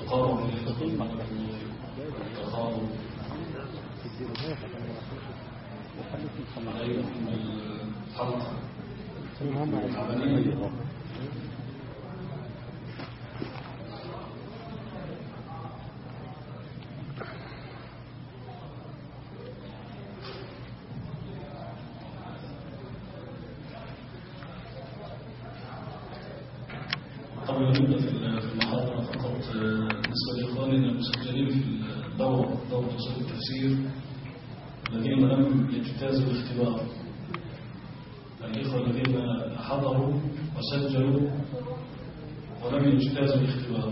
التقارب والتخاطب عليكم الحلقة العملية. قبل أن نبدأ في المحاضرة فقط بالنسبة لإخواننا المسجلين في دورة أصول التفسير الذين لم يجتازوا الاختبار، الإخوة الذين حضروا وسجلوا ولم يجتازوا الاختبار،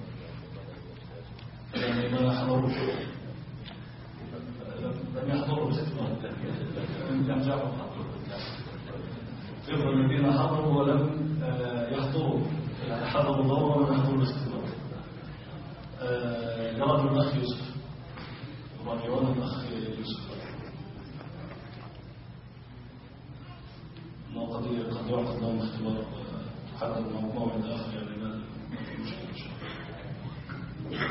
يعني ما حضروا لم يحضروا الاختبار، الإخوة الذين حضروا ولم يحضروا، يعني حضروا الدورة ولم يحضروا الاختبار. جرد الأخ يوسف ورجعون الأخ يوسف أنه قد يعقد لهم اختبار حتى موعد آخر، يعني ما في مشكلة إن شاء الله.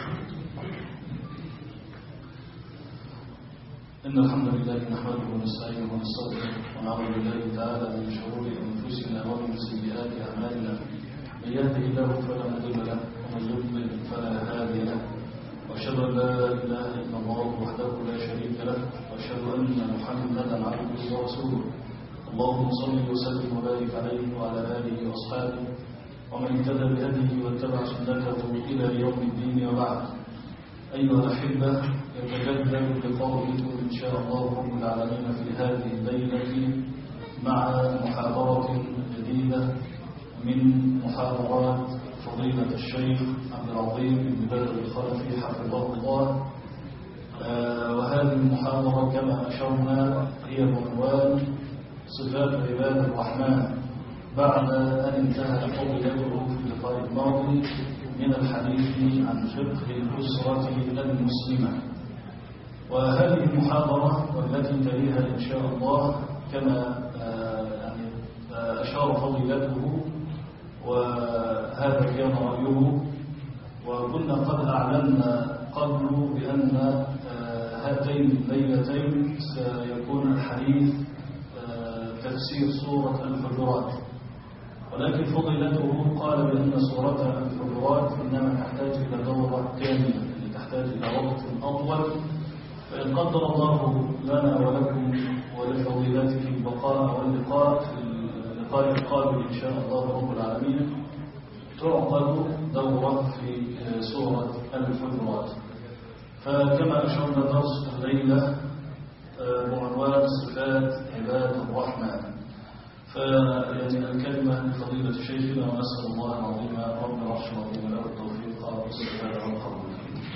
إن الحمد لله نحمده ونستعينه ونستغفره ونعوذ بالله تعالى من شرور أنفسنا ومن سيئات أعمالنا، من يهده الله فلا مضل له ومن يضلل فلا هادي له، وأشهد أن لا إله إلا الله وحده لا شريك له، وأشهد أن محمدا عبده ورسوله. اللهم صل وسلم وبارك عليه وعلى آله وأصحابه ومن اهتدى بهديه واتبع سنته إلى يوم الدين، وبعد. أيها الأحبة، يتجدد لقاء بكم إن شاء الله رب العالمين في هذه الليلة مع محاضرة جديدة من محاضرات فضيلة الشيخ عبد العظيم بن بدر الخلفي حفظه الله. وهذه المحاضرة كما أشرنا هي بعنوان صفات عباد الرحمن، بعد أن انتهى فضيلته في اللقاء الماضي من الحديث عن فقه الأسرة المسلمة. وهذه المحاضرة والتي تليها إن شاء الله كما أشار فضيلته وهذا كان رأيه، وكنا قد أعلنا قبل بأن هاتين الليلتين سيكون الحديث تفسير سورة الحجرات، ولكن فضيلته قال بأن سورة الحجرات إنما تحتاج إلى دورة كاملة، يعني تحتاج إلى وقت أطول. فإن قدر الله لنا ولكم ولفضيلته البقاء واللقاء في اللقاء القادم إن شاء الله رب العالمين تعقد دورة في سورة الحجرات. فكما أشرنا درس الليلة بعنوان صفات عباد الرحمن، فيعني الكلمة لفضيلة شيخنا، ونسأل الله العظيم رب العرش العظيم له التوفيق والسداد والقبول.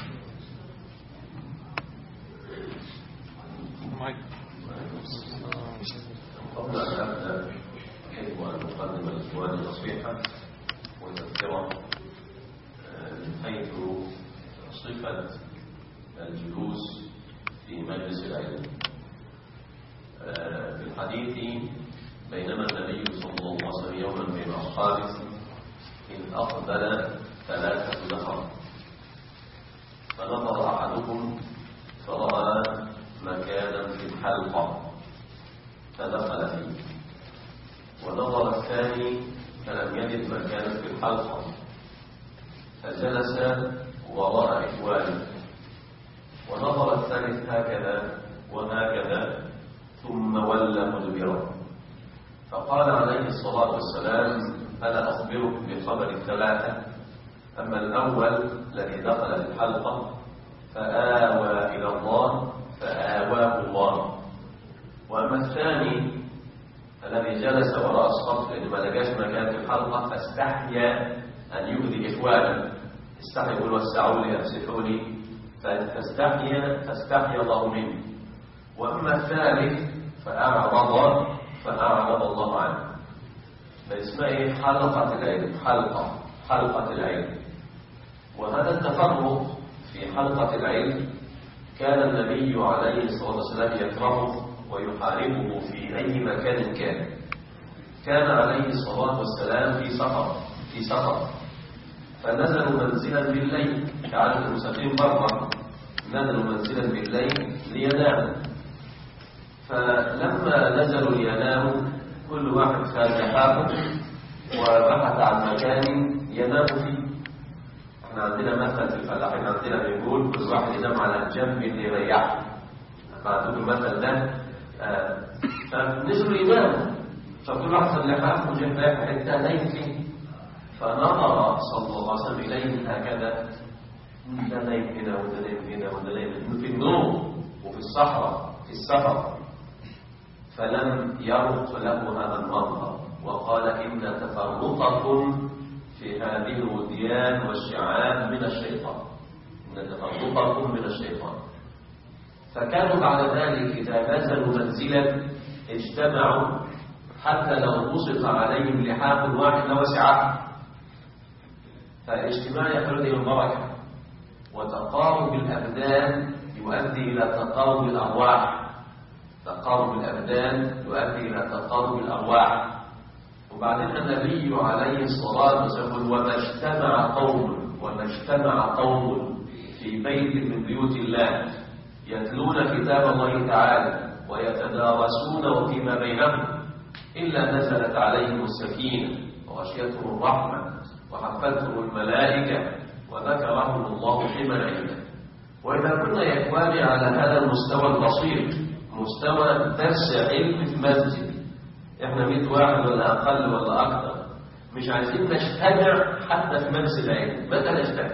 قبل أن أبدأ يجب أن نقدم الإخوان نصيحة وتذكرة من حيث صفة الجلوس في مجلس العلم. في الحديث بينما النبي صلى الله عليه وسلم يوما بين أصحابه إذ أقبل 3 نفر، فنظر أحدهم فرأى مكانا في الحلقة فدخل فيه، ونظر الثاني فلم يجد مكانا في الحلقة فجلس وراء إخوانه، ونظر الثالث هكذا وهكذا ثم ولى مدبرا. فقال عليه الصلاة والسلام: ألا أخبرك بخبر 3؟ أما الأول الذي دخل في الحلقة فآوى إلى الله فآواه الله، وأما الثاني الذي جلس وراء الصف لأنه ما لقاش مكان في الحلقة فاستحيا أن يؤذي إخوانه، استحيا يقول: وسعوا لي أفسحوا لي، فاستحيا الله منه. وأما الثالث فأعرض الله عنه. فاسمه حلقة العلم، حلقة العلم. وهذا التفرق في حلقة العلم كان النبي عليه الصلاة والسلام يكرهه ويحاربه في أي مكان كان عليه الصلاة والسلام في سفر، فنزلوا منزلا بالليل كعادة المسافرين برا، نزلوا منزلا بالليل ليناموا. فلما نزلوا ليناموا كل واحد خارج حافه وبحث عن مكان ينام فيه. احنا عندنا مثل في الفلاحين عندنا بيقول كل واحد ينام على جنب اللي يريحه. فعندكم المثل ده. فنزلوا يناموا، فكل واحد خد لحافه وجاب رايح حته نايم فيه. فنظر صلى الله عليه وسلم اليه هكذا، ده نايم هنا وده نايم هنا وده نايم هنا في النوم وفي الصحراء في السفر. فلم يرق له هذا المنظر وقال إن تفرقكم في هذه الوديان والشعاب من الشيطان، إن تفرقكم من الشيطان. فكانوا بعد ذلك إذا نزلوا منزلا اجتمعوا حتى لو بسط عليهم لحاف واحد لوسعه. فالاجتماع يخرج إلى البركة، وتقارب الأبدان يؤدي إلى تقارب الأرواح. تقارب الأبدان يؤدي إلى تقارب الأرواح. وبعدين النبي عليه الصلاة والسلام وما اجتمع قوم في بيت من بيوت الله يتلون كتاب الله تعالى ويتدارسونه فيما بينهم إلا نزلت عليهم السكينة وغشيتهم الرحمة وحفتهم الملائكة وذكرهم الله في من عنده. وإذا كنا يا إخواني على هذا المستوى البسيط، مستوى درس علم في مسجد، احنا 100 واحد ولا اقل ولا اكثر، مش عايزين نجتمع حتى في مجلس العلم. متى نجتمع؟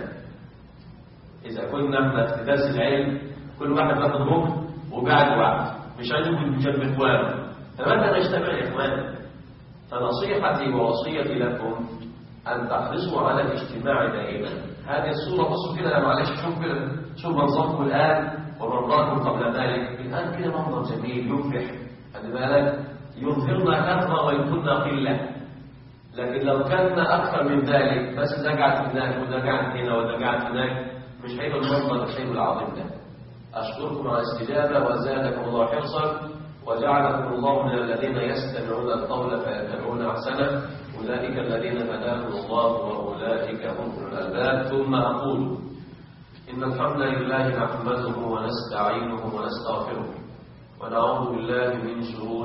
اذا كنا احنا في درس العلم كل واحد واخد ركن وقاعد واحد، مش عايزين نجنب اخوانه، فمتى نجتمع يا اخواني؟ فنصيحتي ووصيتي لكم ان تحرصوا على الاجتماع دائما. هذه الصوره بصوا كده، معلش شوف منظركم الان ومنظركم قبل ذلك. الآن كده منظر جميل يفرح، خلي بالك، يظهرنا كثرة ويكوننا قلة. لكن لو كان أكثر من ذلك، بس ده قاعد هناك وده قاعد هنا وده قاعد هناك، مش هيبقى المنظر الشيء العظيم ده. أشكركم على الاستجابة وزادكم الله حرصا وجعلكم الله من الذين يستمعون القول فيتبعون أحسنه، أولئك الذين هداهم الله وأولئك هم أولو الألباب. ثم أقول إن الحمد لله نحمده ونستعينه ونستغفره ونعوذ بالله من شرور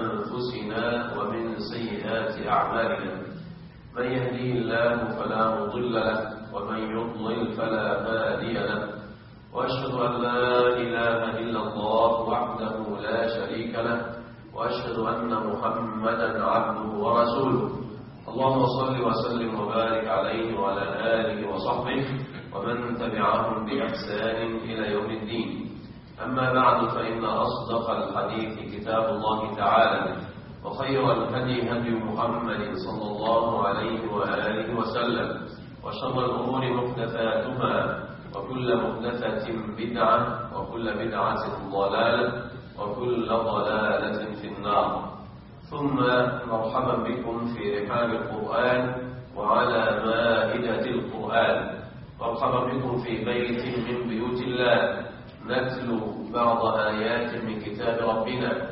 أنفسنا ومن سيئات أعمالنا. من يهديه الله فلا مضل له ومن يضلل فلا هادي له، وأشهد أن لا إله إلا الله وحده لا شريك له، وأشهد أن محمدا عبده ورسوله. اللهم صل وسلم وبارك عليه وعلى آله وصحبه ومن تبعهم بإحسان إلى يوم الدين. أما بعد، فإن أصدق الحديث كتاب الله تعالى، وخير الهدي هدي محمد صلى الله عليه وآله وسلم، وشر الأمور محدثاتها، وكل محدثة بدعة، وكل بدعة ضلالة، وكل ضلالة في النار. ثم مرحبا بكم في رحاب القرآن وعلى مائدة القرآن. مرحبا بكم في بيت من بيوت الله نتلو بعض آيات من كتاب ربنا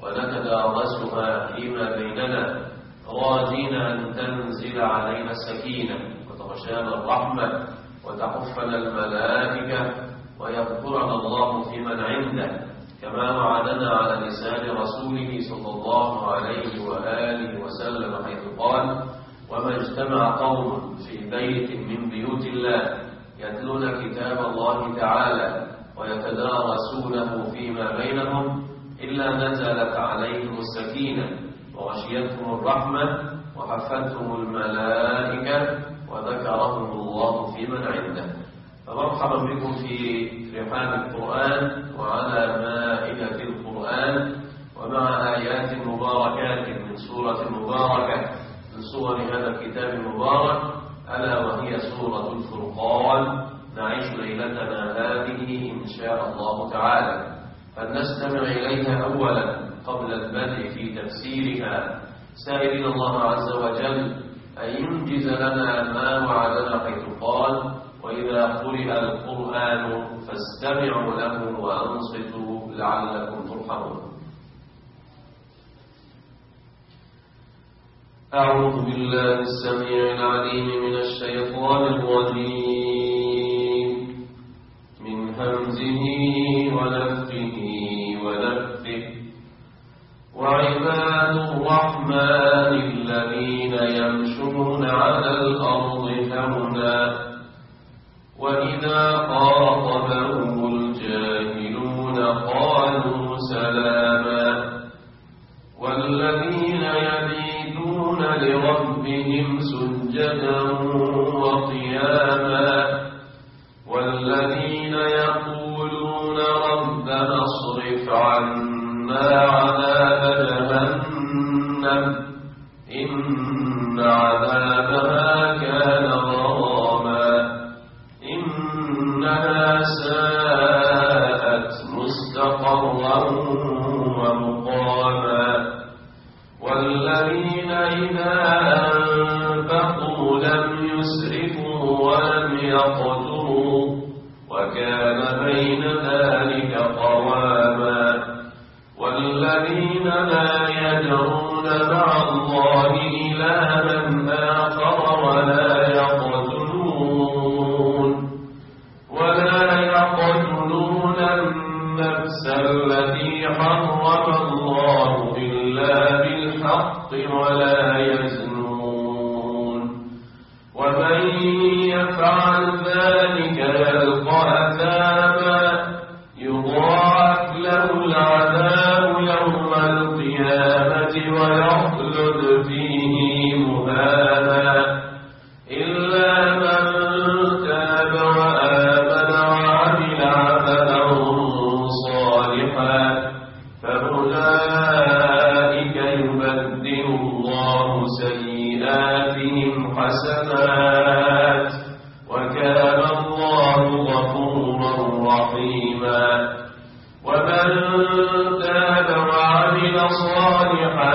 ونتدارسها فيما بيننا، راجين أن تنزل علينا السكينة وتغشانا الرحمة وتحفنا الملائكة ويذكرنا الله في من عنده، كما وعدنا على لسان رسوله صلى الله عليه وآله وسلم حيث قال: وما اجتمع قوم في بيت من بيوت الله يتلون كتاب الله تعالى ويتدارسونه فيما بينهم إلا نزلت عليهم السكينة وغشيتهم الرحمة وحفتهم الملائكة وذكرهم الله في من عنده. فمرحبا بكم في رحاب القرآن وعلى مائدة القرآن ومع آيات مباركات من سورة مباركة من صور هذا الكتاب المبارك، ألا وهي سورة الفرقان. نعيش ليلتنا هذه إن شاء الله تعالى، فلنستمع إليها أولا قبل البدء في تفسيرها، سائلين الله عز وجل أن ينجز لنا ما وعدنا حيث قال: وإذا قرئ القرآن فاستمعوا له وأنصتوا لعلكم ترحمون. أعوذ بالله السميع العليم من الشيطان الرجيم من همزه ونفخه ونفثه وعباد الرحمن الذين يمشون على الأرض هونا وإذا خاطبهم الجاهلون قالوا سلاما والذين يبيتون لربهم سجدا وقياما والذين يقولون ربنا اصرف عنا عذاب جهنم إن عذابها كان غراما إنها ساءت مستقرا ومقاما والذين إذا أنفقوا لم يسرفوا ولم يقتروا وكان بين ذلك قواما والذين لا يدعون مع الله إلها آخر ولا يقتلون النفس التي حرم الله إلا بالحق ولا يزنون ومن يفعل ذلك يلقى أثاما يضاعف له العذاب يوم القيامة ويخلد فيه مهانا إلا من تاب وآمن وعمل عملا صالحا فأولئك يبدل الله سيئاتهم حسنات وكان الله غفورا رحيما ومن تاب وعمل صالحا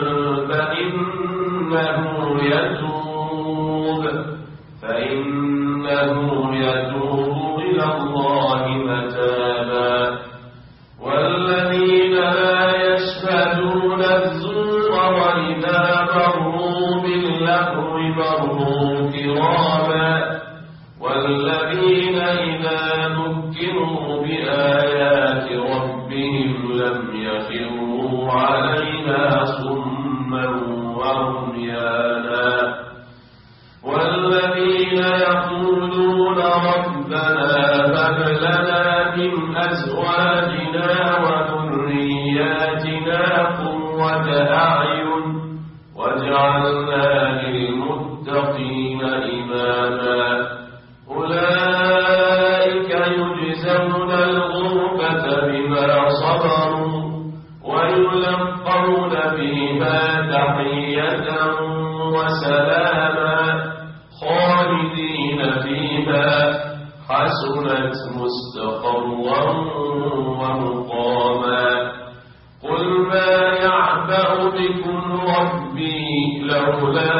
فإنه يتوب إلى الله متابا والذين لا يشهدون الزور وإذا مروا باللغو مروا كراما والذين إذا ذكروا بآيات ربهم لم يخروا عليها صما وعميانا والذين يقولون ربنا هب لنا من أزواجنا وذرياتنا قرة أعين واجعلنا للمتقين إماما أولئك يجزون الغرفة بما صبروا ويلقون فيها تحية وسلاما خالدين فيها حسنت مستقرا ومقاما قل ما يعبأ بكم ربي لولا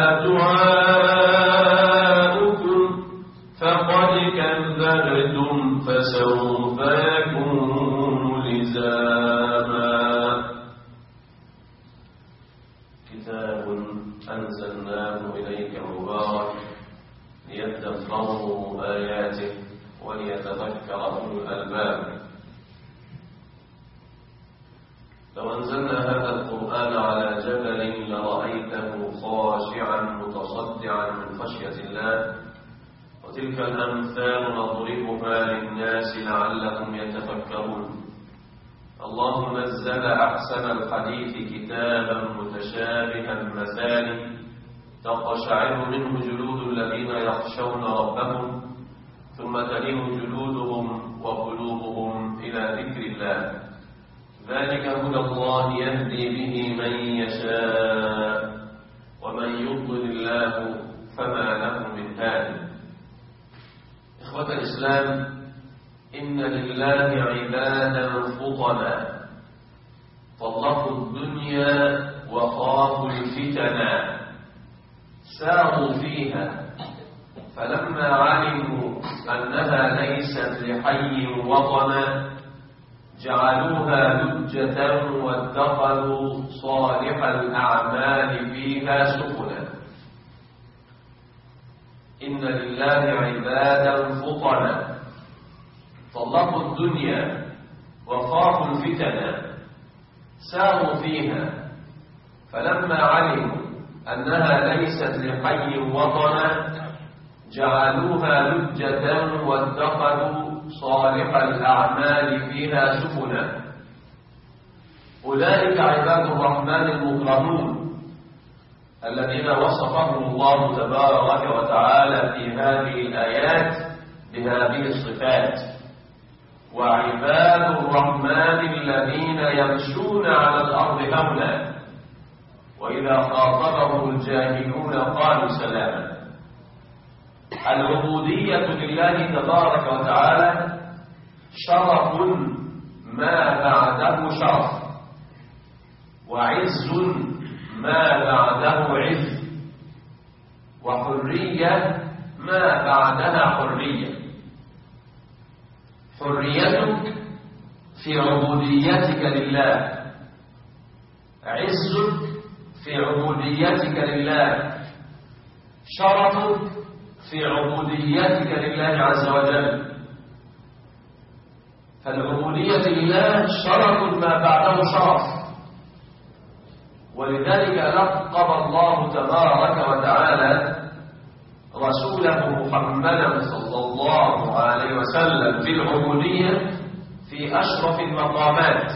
دعاؤكم فقد كذبتم فسوف يكون لزاما كتاب أنزلناه إليك مبارك ليدبروا آياته وليتذكر أولو الألباب لو أنزلنا هذا القرآن على جبل لرأيته خاشعا متصدعا من خشية الله وتلك الأمثال نضربها للناس لعلهم يتفكرون الله نزل أحسن الحديث كتابا متشابها مثاني تقشعر منه جلود الذين يخشون ربهم ثم تلين جلودهم وقلوبهم إلى ذكر الله ذلك هدى الله يهدي به من يشاء ومن يضلل الله فما له من هاد إخوة الإسلام إن لله عبادا فطنا طلقوا الدنيا وخافوا الفتنا ساروا فيها فلما علموا أنها ليست لحي وطنا جعلوها لجة واتخذوا صالح الأعمال فيها سبلا إن لله عبادا فطنا طلقوا الدنيا وخافوا الفتن ساروا فيها، فلما علموا أنها ليست لحي وطنا جعلوها لجة واتخذوا صالح الأعمال فيها سفنا. أولئك عباد الرحمن المكرمون الذين وصفهم الله تبارك وتعالى في هذه الآيات بهذه الصفات. وعباد الرحمن الذين يمشون على الأرض هونا وإذا خاطبهم الجاهلون قالوا سلاما. العبودية لله تبارك وتعالى شرف ما بعده شرف، وعز ما بعده عز، وحرية ما بعدها حرية. حريتك في عبوديتك لله، عزك في عبوديتك لله، شرفك في عبوديتك لله عز وجل. فالعبودية لله شرف ما بعده شرف، ولذلك لقب الله تبارك وتعالى رسوله محمدا صلى الله عليه وسلم بالعبودية في أشرف المقامات.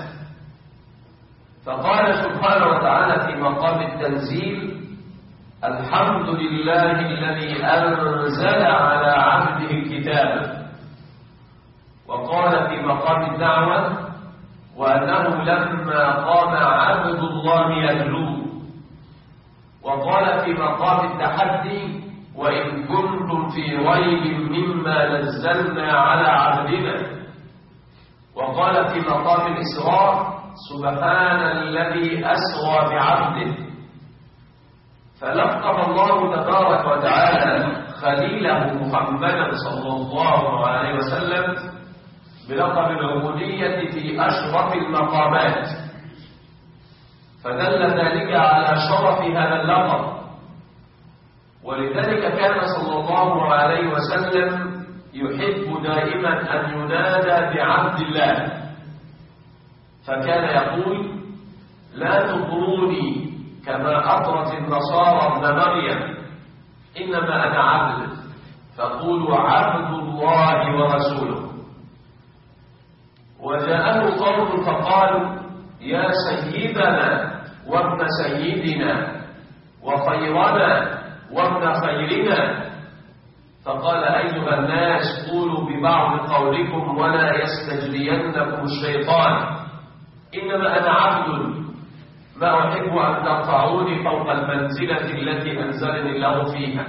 فقال سبحانه وتعالى في مقام التنزيل: الحمد لله الذي أنزل على عبده الكتاب. وقال في مقام الدعوة: وأنه لما قام عبد الله يدعوه. وقال في مقام التحدي: وإن كنتم في ريب مما نزلنا على عبدنا. وقال في مقام الإسراء: سبحان الذي أسرى بعبده. فلقب الله تبارك وتعالى خليله محمدا صلى الله عليه وسلم بلقب العبودية في أشرف المقامات، فدل ذلك على شرف هذا اللقب. ولذلك كان صلى الله عليه وسلم يحب دائما أن ينادى بعبد الله، فكان يقول: لا تطروني كما أطرت النصارى ابن مريم، إنما أنا عبد، فقولوا عبد الله ورسوله. وجاءه قوم فقالوا: يا سيدنا وابن سيدنا وخيرنا وابن خيرنا. فقال: أيها الناس قولوا ببعض قولكم ولا يستجرينكم الشيطان، إنما أنا عبد، ما أحب أن ترفعوني فوق المنزلة التي أنزلني الله فيها.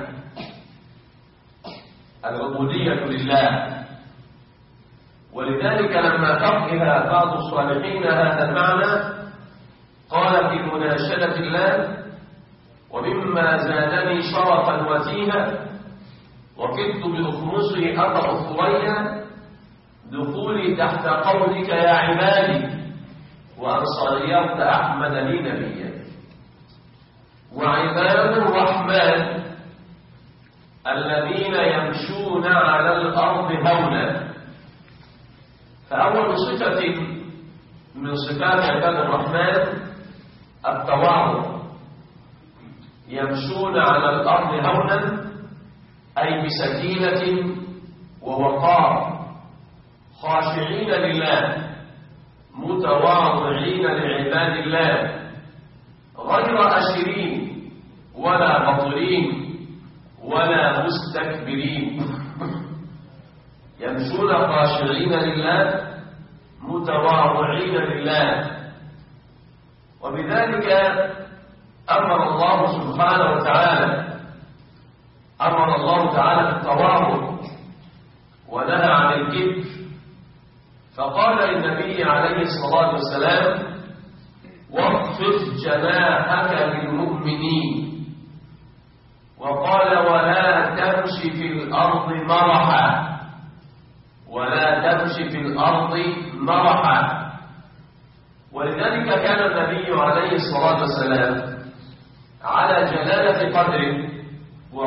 العبودية لله. ولذلك لما فقه بعض الصالحين هذا المعنى قال في مناشدة الله: ومما زادني شرفا وتيها وكدت بأخمصي أطأ الثريا دخولي تحت قولك يا عبادي وأن صيرت أحمد لي نبيا. وعباد الرحمن الذين يمشون على الأرض هونا. فأول صفة من صفات عباد الرحمن التواضع، يمشون على الأرض هونا أي بسكينة ووقار، خاشعين لله، متواضعين لعباد الله، غير أشرين ولا بطرين ولا مستكبرين. يمشون خاشعين لله متواضعين لله. وبذلك أمر الله سبحانه وتعالى بالتواضع ونهى عن الكبر. فقال للنبي عليه الصلاة والسلام: واخفض جناحك للمؤمنين. وقال: ولا تمش في الأرض مرحا، ولا تمش في الأرض مرحا. ولذلك كان النبي عليه الصلاة والسلام على جلالة قدره وعلو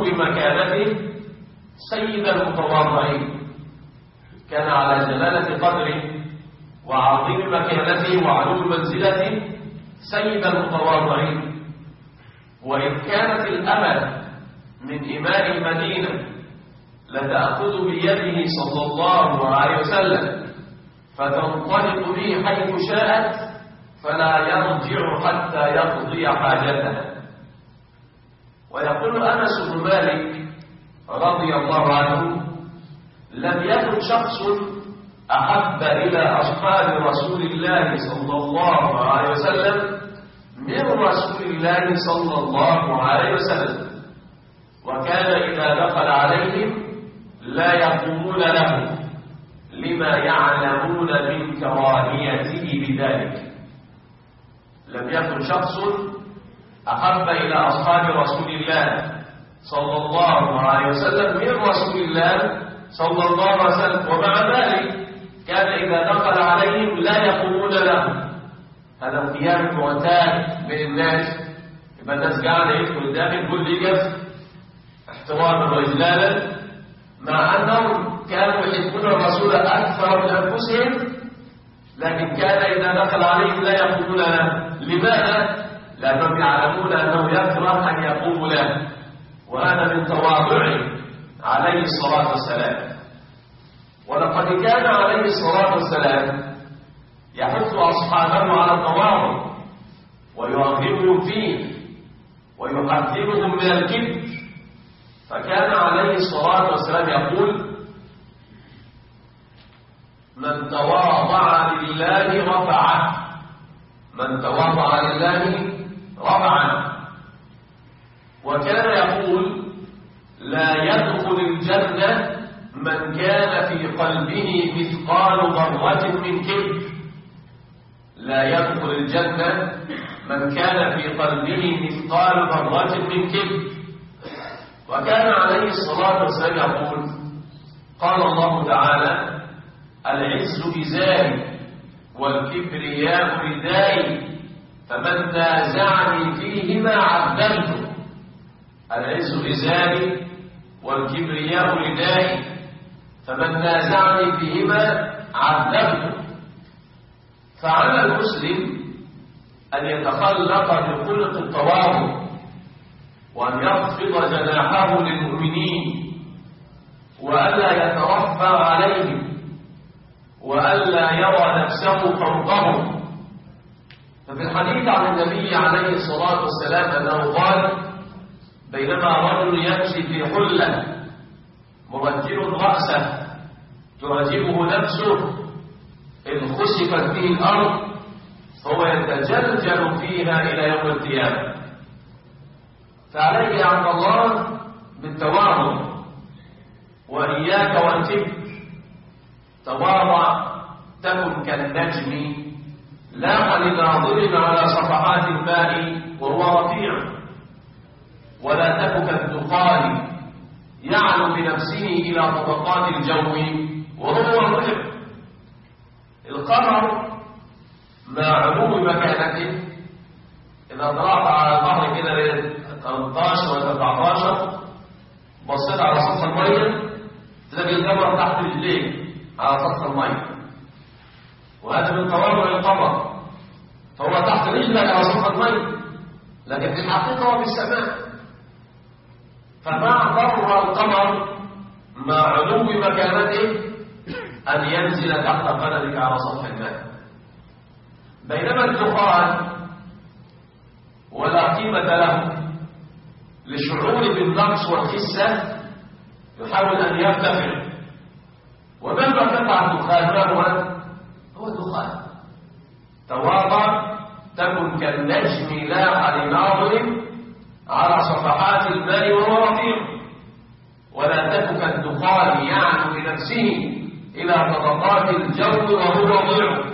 مكانته سيد المتواضعين، كان على جلالة قدره وعظيم مكانته وعلو منزلته سيد المتواضعين. وإذ كانت الأمل من إمام المدينة لتأخذ بيده صلى الله عليه وسلم فتنطلق به حيث شاءت فلا يرجع حتى يقضي حاجتها. ويقول أنس بن مالك رضي الله عنه: لم يكن شخص أحب إلى أصحاب رسول الله صلى الله عليه وسلم من رسول الله صلى الله عليه وسلم، وكان إذا دخل عليهم لا يقومون له لما يعلمون من كراهيته بذلك. لم يكن شخص أحب إلى أصحاب رسول الله صلى الله عليه وسلم من رسول الله صلى الله عليه وسلم، ومع ذلك كان إذا دخل عليهم لا يقومون له. هذا القيام المعتاد من الناس، يبقى الناس قاعدة يدخل داخل كل يقف احتراما وإجلالا، مع أنهم كانوا يحبون الرسول أكثر من أنفسهم، لكن كان إذا دخل عليهم لا يقومون له. لماذا؟ لأنهم يعلمون أنه يكره أن يقوموا له، وهذا من تواضعه عليه الصلاة والسلام. ولقد كان عليه الصلاة والسلام يحث أصحابه على التواضع ويرغبهم فيه ويحذرهم من الكبر، فكان عليه الصلاة والسلام يقول: من تواضع لله رفعه، من تواضع لله رفعه. وكان يقول: لا يدخل الجنة من كان في قلبه مثقال ذرة من كبر. لا يدخل الجنة من كان في قلبه مثقال ذرة من كبر. وكان عليه الصلاة والسلام يقول: قال الله تعالى: العز إزاري والكبرياء ردائي فمن نازعني فيهما عذبته. العز إزاري والكبرياء ردائي فمن نازعني فيهما عذبته. فعلى المسلم أن يتخلق بخلق التواضع، وأن يخفض جناحه للمؤمنين، وألا يترفع عليهم، وألا يرى نفسه فوقهم. ففي الحديث عن النبي عليه الصلاة والسلام أنه قال: بينما رجل يمشي في حلة مرجل رأسه تعجبه نفسه إذ خسفت به الأرض فهو يتجلجل فيها إلى يوم القيامة. فعليك يا عبد الله بالتواضع، وإياك والكبر. تواضع تكن كالنجم لاح لناظر على صفحات الماء وهو رفيع، ولا تك كالدخان يعلو بنفسه إلى طبقات الجو وهو مطلق. القمر مع علو مكانته إذا طلعت على البحر كده ليلة 13 ولا 14 بصيت على سطح المية تلاقي القمر تحت رجليك على سطح المية، وهذا من تواضع القمر، فهو تحت رجلك على سطح المية، لكن في الحقيقة هو في السماء. فما ضر القمر مع علو مكانته أن ينزل تحت قدمك على سطح الماء، بينما الدخان ولا قيمة له لشعور بالنقص والخسة يحاول أن يرتفع. ومهما قطع الدخان ما هو دخان. تواضع تكن كالنجم لاح لناظر على صفحات الماء وهو رفيع، ولا تك كالدخان يعلو بنفسه إلى طبقات الجو وهو ضيع.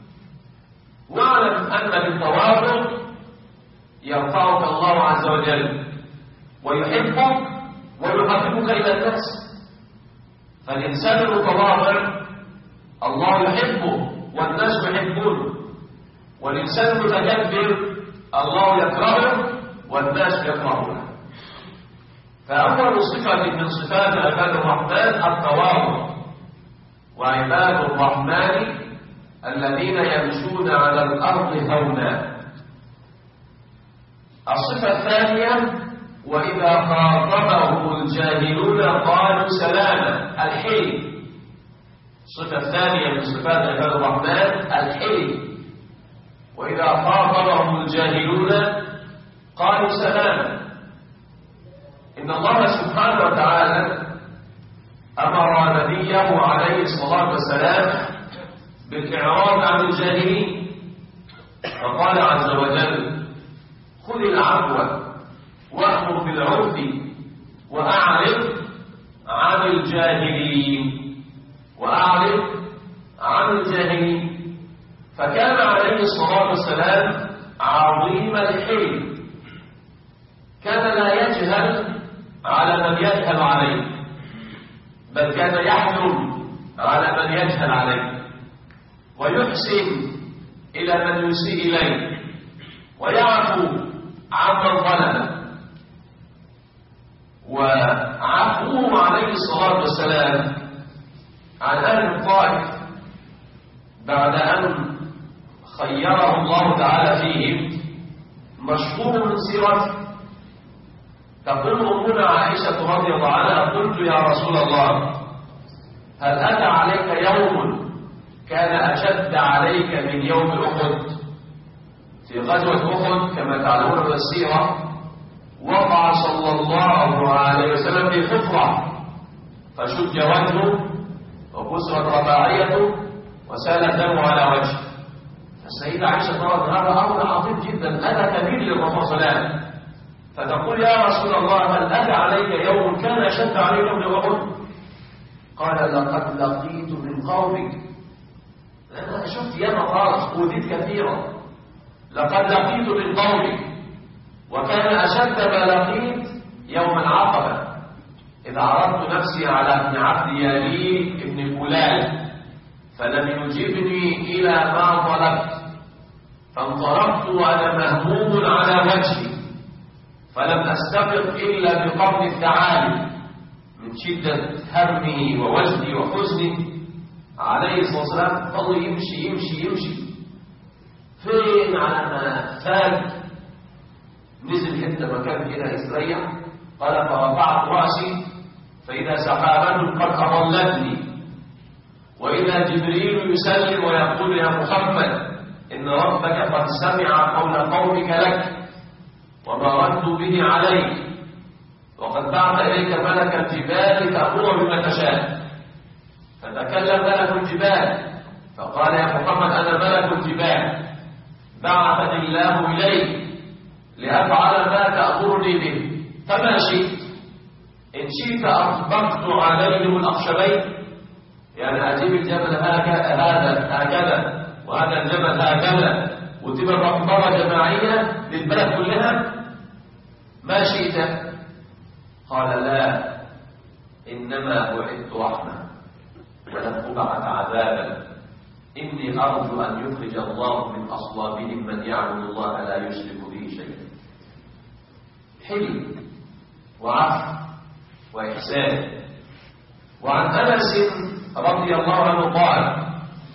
واعلم أن بالتواضع يرفعك الله عز وجل ويحبك ويحببك إلى الناس. فالإنسان المتواضع الله يحبه والناس يحبونه، والإنسان المتكبر الله يكرهه والناس يكرهونه. فأول صفة من صفات عباد الرحمن التواضع، وعباد الرحمن الذين يمشون على الأرض هونا. الصفة الثانية وإذا خاطبهم الجاهلون قالوا سلاما، الحلم. الصفة الثانية من صفات عباد الرحمن الحلم، وإذا خاطبهم الجاهلون قالوا سلاما. إن الله سبحانه وتعالى أمر نبيه عليه الصلاة والسلام بالإعراض عن الجاهلين، فقال عز وجل: خذ العفو وأمر بالعرف وأعرض عن الجاهلين، وأعرض عن الجاهلين. فكان عليه الصلاة والسلام عظيم الحلم، كان لا يجهل على من يجهل عليه، بل كان يحلم على من يجهل عليه، ويحسن إلى من يسيء إليه، ويعفو عمن ظلم. وعفوه عليه الصلاة والسلام عن أهل الطائف بعد أن خيره الله تعالى فيهم مشهور من سيرته. تقول أمنا عائشة رضي الله عنها: قلت يا رسول الله، هل أتى عليك يوم كان أشد عليك من يوم أحد؟ في غزوة أحد كما تعلمون من السيرة وقع صلى الله عليه وسلم في حفرة، فشج وجهه وكسرت رباعيته وسال الدم على وجهه. فالسيدة عائشة قالت: هذا أمر عظيم جدا، هذا كبير للرسول صلى الله عليه وسلم. فتقول: يا رسول الله، هل أتى عليك يوم كان أشد عليك من أحد؟ قال: لقد لقيت من قومك. أنا شفت ياما خالص، أوذيت كثيرا. لقد لقيت من قومك، وكان أشد ما لقيت يوم العقبة، إذا عرضت نفسي على ابن عبد ياليل ابن فلان فلم يجبني إلى ما طلبت، فانطلقت وأنا مهموم على وجهي، فلم أستبق إلا بقرن الثعالب من شدة همي ووجدي وحزني. عليه الصلاة والسلام ظل يمشي يمشي يمشي، فين على ما فات نزل حتى مكان كده يستريح. قال: فرفعت رأسي فإذا سحابة قد أضلتني، وإذا جبريل يسلم ويقول: يا محمد، إن ربك قد سمع قول قومك لك وما ردوا به عليك، وقد بعث إليك ملك الجبال تأمر بما تشاء. فتكلم ملك الجبال فقال: يا محمد، أنا ملك الجبال، بعثني الله إليك لأفعل ما تأمرني به، فما شئت. إن شئت أطبقت عليهم الأخشبين، يعني أجيب الجبل هكذا وهذا الجبل هكذا، وتبقى مقبرة جماعية للبلد كلها، ما شئت. قال: لا، إنما بعثت رحمة ولم أبعث عذابا، إني أرجو أن يخرج الله من أصلابهم من يعبد الله لا يشرك به شيئا. حلم وعفو وإحسان. وعن أنس رضي الله عنه قال: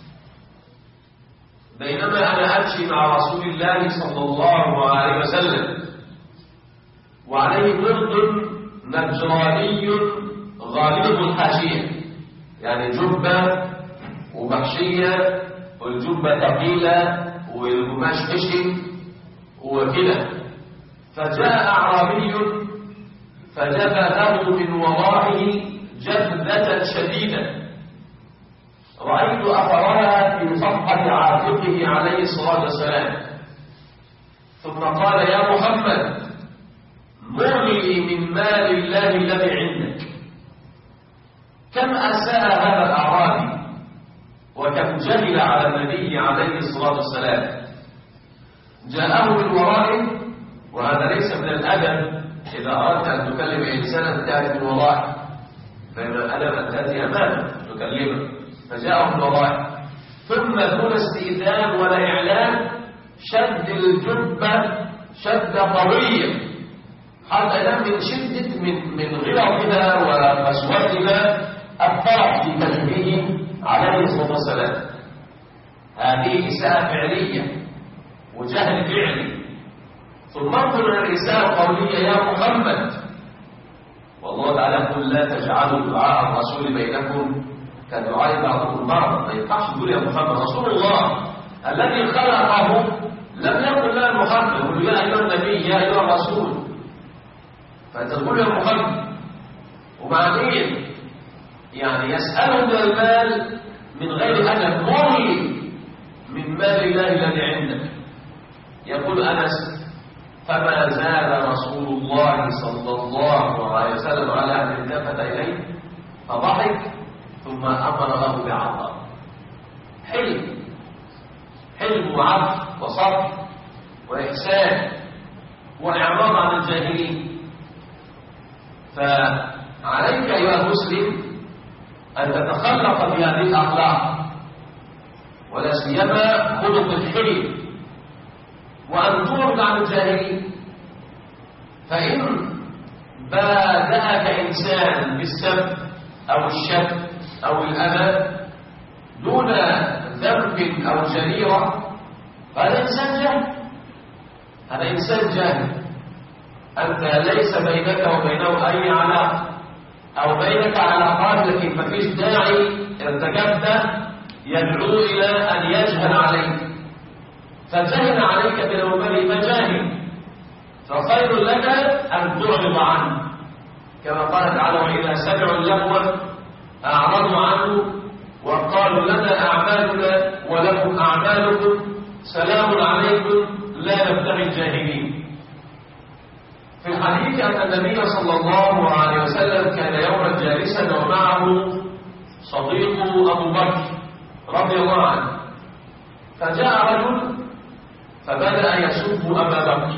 بينما أنا أمشي مع رسول الله صلى الله عليه وسلم وعليه برد نجراني غالب الحاشية، يعني جبة ومحشية، والجبة ثقيلة والقماش خشن وكده. فجاء أعرابي فجبهه من ورائه جبذة شديدة، رأيت أثرها في صفحة عاتقه عليه الصلاة والسلام. ثم قال: يا محمد، مر لي من مال الله الذي عندك. كم أساء هذا الأعرابي وكم جهل على النبي عليه الصلاة والسلام. جاءه من ورائه، وهذا ليس من الأدب إذا أردت أن تكلم إنسانا تأتي من ورائه، فإن الأدب أن تأتي أمامه تكلمه. فجاءه من ورائه، ثم دون استئذان ولا إعلان شد الجبة شدة قوية حتى إذا من شدة من غلظها وقسوتها أثرت في تشبيه عليه الصلاة والسلام. هذه إساءة فعلية وجهل فعلي. ثم انظر إلى الإساءة القولية يا محمد، والله تعالى يقول لا تجعلوا دعاء الرسول بينكم كدعاء بعضكم بعضا. ما ينفعش تقول يا محمد، رسول الله الذي خلقه لم يقل لا محمد، يقول يا أيها النبي يا أيها الرسول، فأنت تقول يا محمد. وبعدين يعني يسأله من المال من غير أن مر من مال الله الذي عندك. يقول أنس فما زال رسول الله صلى الله عليه وسلم على أن التفت إليه فضحك ثم أمر له بعطاء. حلم وعفو وصبر وإحسان وإعراض عن الجاهلين. فعليك أيها المسلم أن تتخلق بهذه الأخلاق، ولا سيما خلق الحلم، وأن تعرض عن الجاهلين. فإن بادأك إنسان بالسب أو الشك أو الأذى دون ذنب أو جريرة فهذا إنسان جاهل. هذا إنسان جاهل، أنت ليس بينك وبينه أي علاقة، أو بينك علاقات لكن مفيش داعي ارتكبت يدعو إلى أن يجهل عليك، فجهل عليك بالأول فجاهل، فخير لك أن تعرض عنه، كما قال تعالى وإذا سمعوا اللغو أعرضوا عنه وقالوا لنا أعمالنا ولكم أعمالكم سلام عليكم لا نبتغي الجاهلين. في الحديث أن النبي صلى الله عليه وسلم كان يوما جالسا ومعه صديقه أبو بكر رضي الله عنه، فجاء رجل فبدأ يسب أبا بكر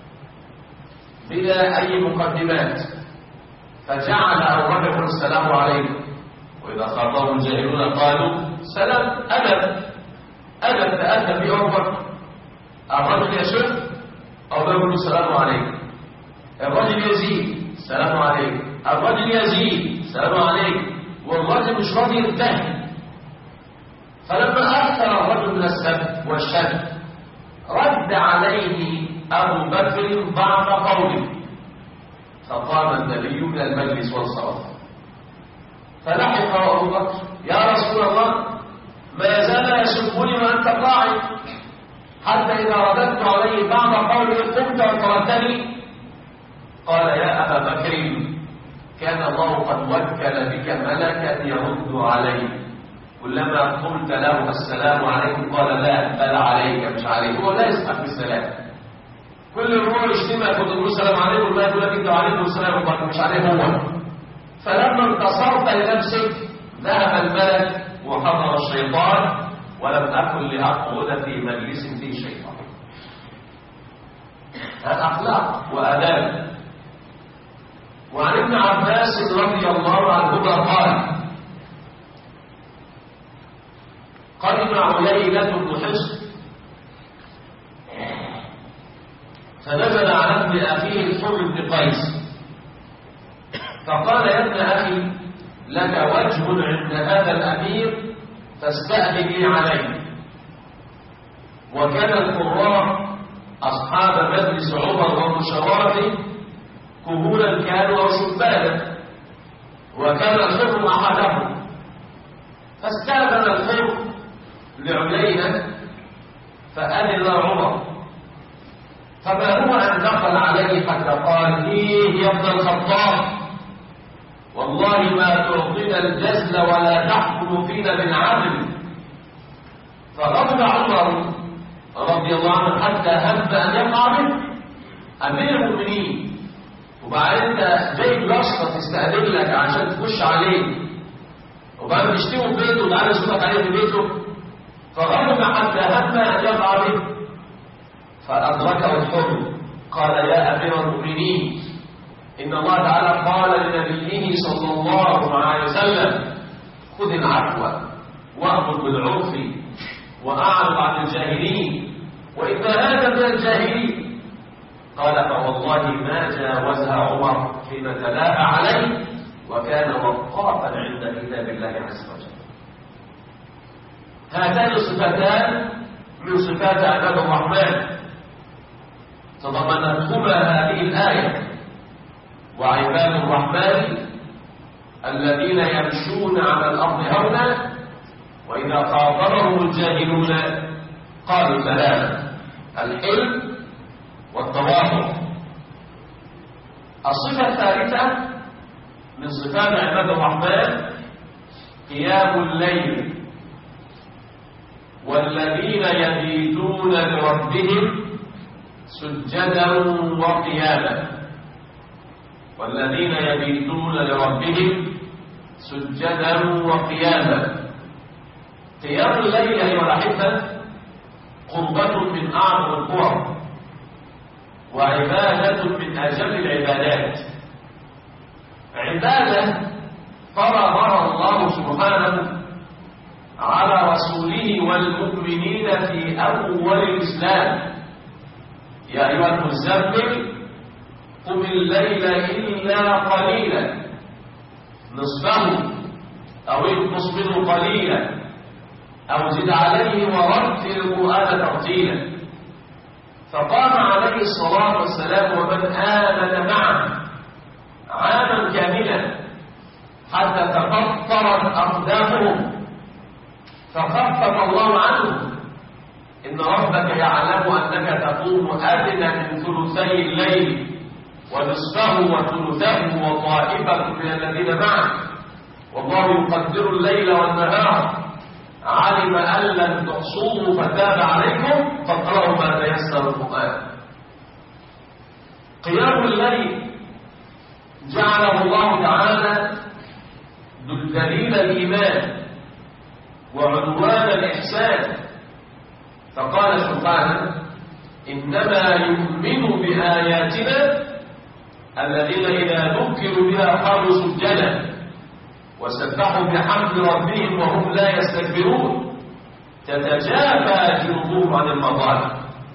بلا أي مقدمات، فجعل أبو بكر السلام عليكم، وإذا خاطبهم الجاهلون قالوا سلام أدب تأدب به أبو بكر. الرجل يسب أو يقول السلام عليكم، الرجل يزيد السلام عليكم، الرجل يزيد السلام عليكم، والرجل مش راضي ينتهي. فلما أكثر الرجل من السب والشد رد عليه أبو بكر بعد قوله، فقام النبي من المجلس وانصرف. فلحق أبو بكر يا رسول الله ما زال يسبني وأنت قاعد، حتى إذا رددت عليه بعد قوله قمت وتركتني. قال يا أبا بكر كان الله قد وكل بك ملكا يرد عليك، كلما قلت له السلام عليكم قال لا بل عليك مش عليك. هو لا يسمح بالسلام، كل الروح اجتمع كنت تقول السلام عليكم، ما يقول لك انت وعليكم السلام مش عليه هو. فلما انتصرت لنفسك ذهب الملك وحضر الشيطان، ولم أكن لأقعد في مجلس فيه شيطان. هذا أخلاق وآداب. وعن ابن عباس رضي الله عنهما قال قدم عيينة بن حصن فنزل على ابن أخيه الحر بن قيس فقال يا ابن أخي لك وجه عند هذا الأمير فاستأذن لي عليه. وكان القراء أصحاب مجلس عمر ومشاورته كهولا كانوا أو شبانا، وكان الحر أحدهم، فاستأذن الحر لعيينة فأذن عمر، فما هو أن دخل عليه حتى قال إيه يا ابن الخطاب والله ما تعطينا الجزل ولا تحكم فينا بالعدل. فغضب عمر رضي الله عنه حتى هم أن يقع به أمير المؤمنين، وبعدين انت جاي بلشطة تستأذن لك عشان تخش عليه، وبعدين تشتمه في بيته وتعالى صوتك عليه في بيته. فغضب حتى هم أن يقع به، فأدركه الحر قال يا أمير المؤمنين إن الله تعالى قال لنبيه صلى الله عليه وسلم خذ العفو وأمر بالعرف وأعرض عن الجاهلين، وإن هذا من الجاهلين. قال فوالله ما جاوزها عمر حين تلاها عليه وكان وقافا عند كتاب الله عز وجل. هاتان صفتان من صفات عباد الرحمن تضمنتهما هذه الآية: وعباد الرحمن الذين يمشون على الأرض هونا وإذا خاطبهم الجاهلون قالوا سلاما. الحلم والتواضع. الصفة الثالثة من صفات عباد الرحمن قيام الليل، والذين يبيتون لربهم سجدا وقياما. والذين يبيتون لربهم سجدا وقياما. قيام الليل أيها الأحبة قربة من أعظم القرب وعبادة من أجل العبادات، عبادة فرضها الله سبحانه على رسوله والمؤمنين في أول الإسلام: يا أيها المزمل قم الليل إلا قليلا نصفه أو انقص منه قليلا أو زد عليه ورتل القرآن ترتيلا. فقام عليه الصلاة والسلام ومن آمن معه عاما كاملا حتى تفطرت أقدامهم فخفف الله عنهم. إن ربك يعلم أنك تقوم أدنى من ثلثي الليل ونصفه وثلثه وطائفة من الذين معه والله يقدر الليل والنهار علم أن لن تحصوه فتاب عليكم فاقرأوا ما تيسر القرآن. قيام الليل جعله الله تعالى دليل الإيمان وعنوان الإحسان، فقال سبحانه: إنما يؤمن بآياتنا الذين إذا ذكروا بها قالوا سجدا وسبحوا بحمد ربهم وهم لا يستكبرون تتجافى جنوبهم عن المضاجع.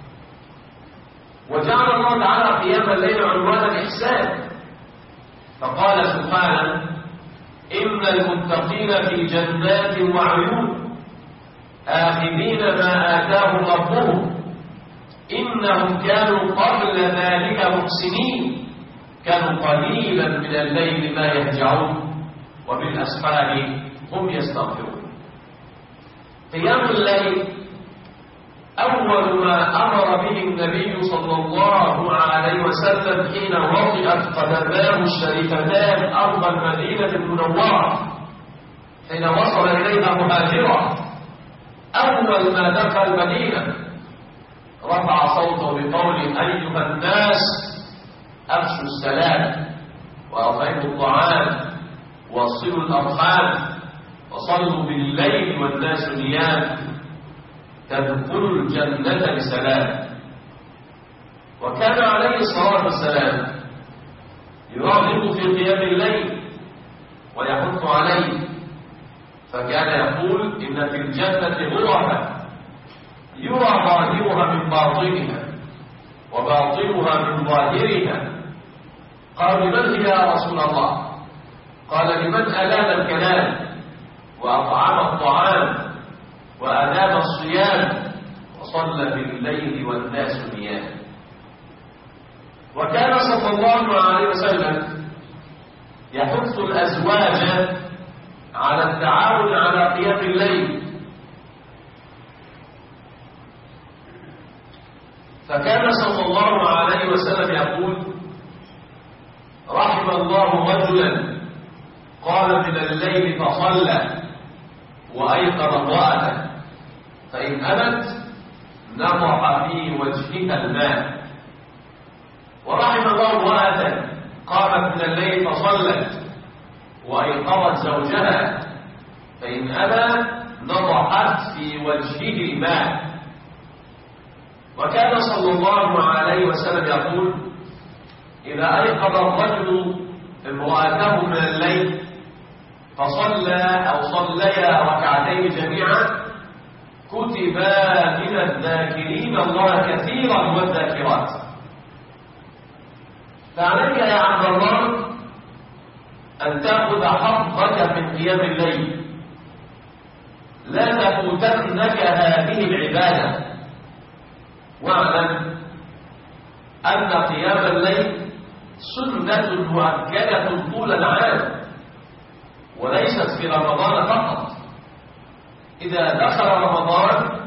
وجعل الله تعالى قيام الليل عنوان الإحسان، فقال سبحانه: إن المتقين في جنات وعيون آخذين ما آتاهم ربهم إنهم كانوا قبل ذلك محسنين كانوا قليلا من الليل ما يهجعون وبالأسحار هم يستغفرون. قيام الليل أول ما أمر به النبي صلى الله عليه وسلم حين وطئت قدماه الشريفتان أرض المدينة المنورة، حين وصل إليها مهاجرا. أول ما دخل المدينة رفع صوته بقول: أيها الناس أفشوا السلام وأطعموا الطعام وصلوا الأرحام وصلوا بالليل والناس نيام تدخلوا الجنة بسلام. وكان عليه الصلاة والسلام يراغب في قيام الليل ويحث عليه، فكان يقول: إن في الجنة غرفا يرى ظاهرها من باطنها وباطنها من ظاهرها. قالوا: لمن هي يا رسول الله؟ قال: لمن ألام الكلام وأطعم الطعام وأدام الصيام وصلى بالليل والناس نيام. وكان صلى الله عليه وسلم يحث الأزواج على التعاون على قيام الليل، فكان صلى الله عليه وسلم يقول: رحم الله رجلا قال من الليل فصلى وأيقظ امرأته فإن أبت نضح في وجهها الماء. ورحم الله امرأة قامت من الليل فصلت وأيقظت زوجها فإن أبى نضحت في وجهه الماء. وكان صلى الله عليه وسلم يقول: إذا أيقظ الرجل امرأته من الليل فصلى أو صليا ركعتين جميعا كتبا من الذاكرين الله كثيرا والذاكرات. فعليك يا عبد الله أن تأخذ حظك من قيام الليل، لا تفوتنك هذه العبادة. واعلم أن قيام الليل سنة مؤكدة طول العام، وليست في رمضان فقط. إذا دخل رمضان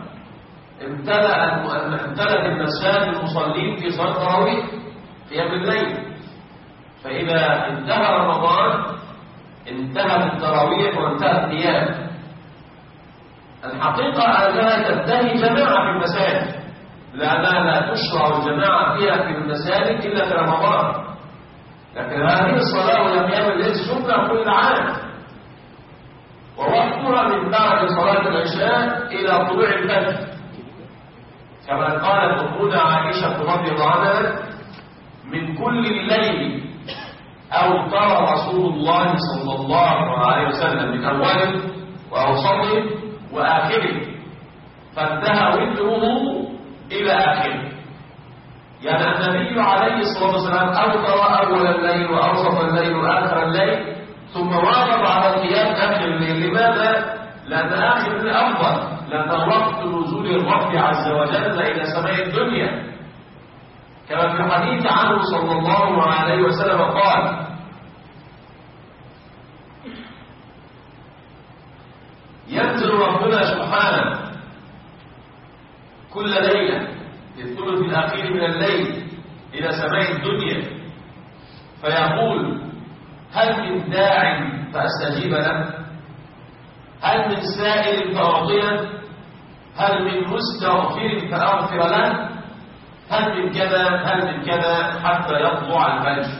امتلأ المساجد المصلين في صلاة التراويح قيام الليل، فإذا انتهى رمضان انتهى التراويح وانتهى القيام. الحقيقة أنها تنتهي جماعة في المساجد، لأنها لا تشرع الجماعة فيها في المساجد إلا في رمضان، لكن هذه الصلاة وقيام الليل سنة كل عام، ووقتها من بعد صلاة العشاء إلى طلوع الفجر، كما قالت أمنا عائشة رضي الله عنها: من كل الليل أوتر رسول الله صلى الله عليه وسلم من أوله وأوسطه وآخره، فانتهى وتره إلى آخره. يعني النبي عليه الصلاة والسلام أوتر أول الليل وأوسط الليل وآخر الليل، ثم واظب على القيام آخر الليل. لماذا؟ لأن آخر الليل أفضل، لأن وقت نزول الرب عز وجل إلى سماء الدنيا، كما في الحديث عنه صلى الله عليه وسلم قال: ينزل ربنا سبحانه كل ليلة في الثلث الأخير من الليل إلى سماء الدنيا، فيقول: هل من داع فأستجيب له؟ هل من سائل فأعطيه؟ هل من مستغفر فأغفر له؟ هل من كذا هل من كذا، حتى يطلع الفجر.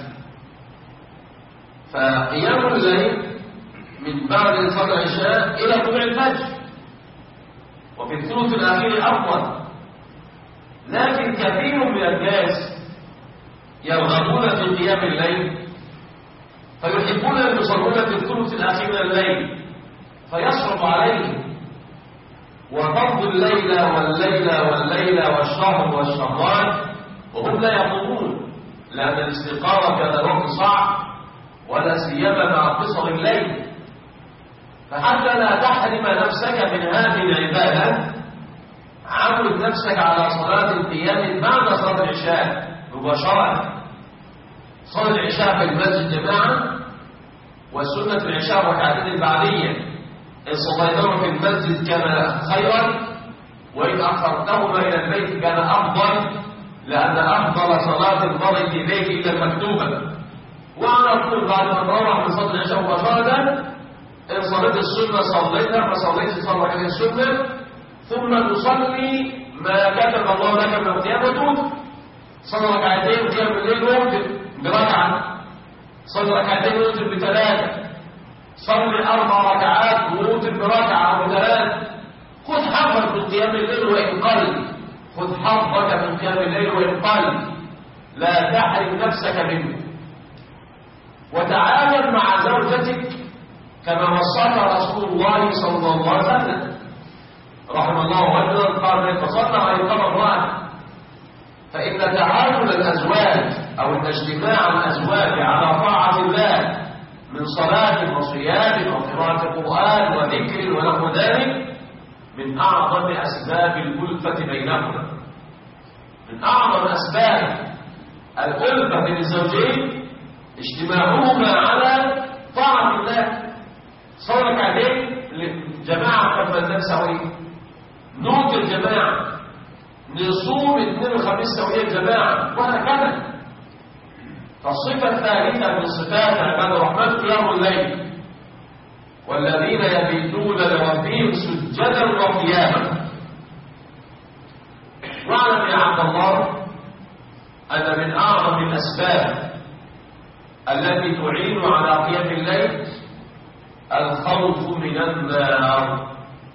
فقيام الليل من بعد صلاة العشاء إلى طلوع الفجر، وفي الثلث الأخير أفضل. لكن كثير من الناس يرغبون في قيام الليل، فيحبون أن يصلون في الثلث الأخير من الليل، فيصعب عليهم وتمضي الليلة والليلة والليلة والشهر والشهران وهم لا يقومون، لأن الاستيقاظ في هذا الوقت صعب، ولا سيما مع قصر الليل. فحتى لا تحرم نفسك من هذه العبادة، عود نفسك على صلاة القيام بعد صلاة العشاء مباشرة. صلاة العشاء في المسجد جماعة، وسنة العشاء ركعتين البعدية إن صليتهما في المسجد كان خيرا، وإن أخرتهما إلى البيت كان أفضل، لأن أفضل صلاة المرء في بيته إلا المكتوبة. وعلى طول بعد ما تروح من صلاة العشاء مباشرة، إن صليت السنة صليتها، ما صليتش صلى ركعتين السنة، ثم تصلي ما كتب الله لك من القيام وتوتر. صلي ركعتين قيام الليل ووتر بركعة، صلي ركعتين ووتر بثلاثة، صلي 4 ركعات ووتر بركعة أو ثلاث. خذ حظك من قيام الليل وإن قل، خذ حظك من قيام الليل وإن قل، لا تحرم نفسك منه. وتعامل مع زوجتك كما وصاك رسول الله صلى الله عليه وسلم. رحم الله رجلا قال: تصدق أن يقام امرأة. فإن تعامل الأزواج أو اجتماع الأزواج على طاعة الله من صلاة وصيام وقراءة القرآن وذكر ونحو ذلك من أعظم أسباب الألفة بينهما، من أعظم أسباب الألفة بين الزوجين اجتماعهما على طاعة الله. صلك عليه جماعة قبل الناس سوية، نوت الجماعة، نصوم 2 وخميس سوية الجماعة، وهكذا. فالصفة الثالثة من صفات عباد الرحمن قيام الليل، والذين يبيتون لربهم سجدا وقياما. واعلم يا عبد الله أن من أعظم الأسباب التي تعين على قيام الليل الخوف من النار،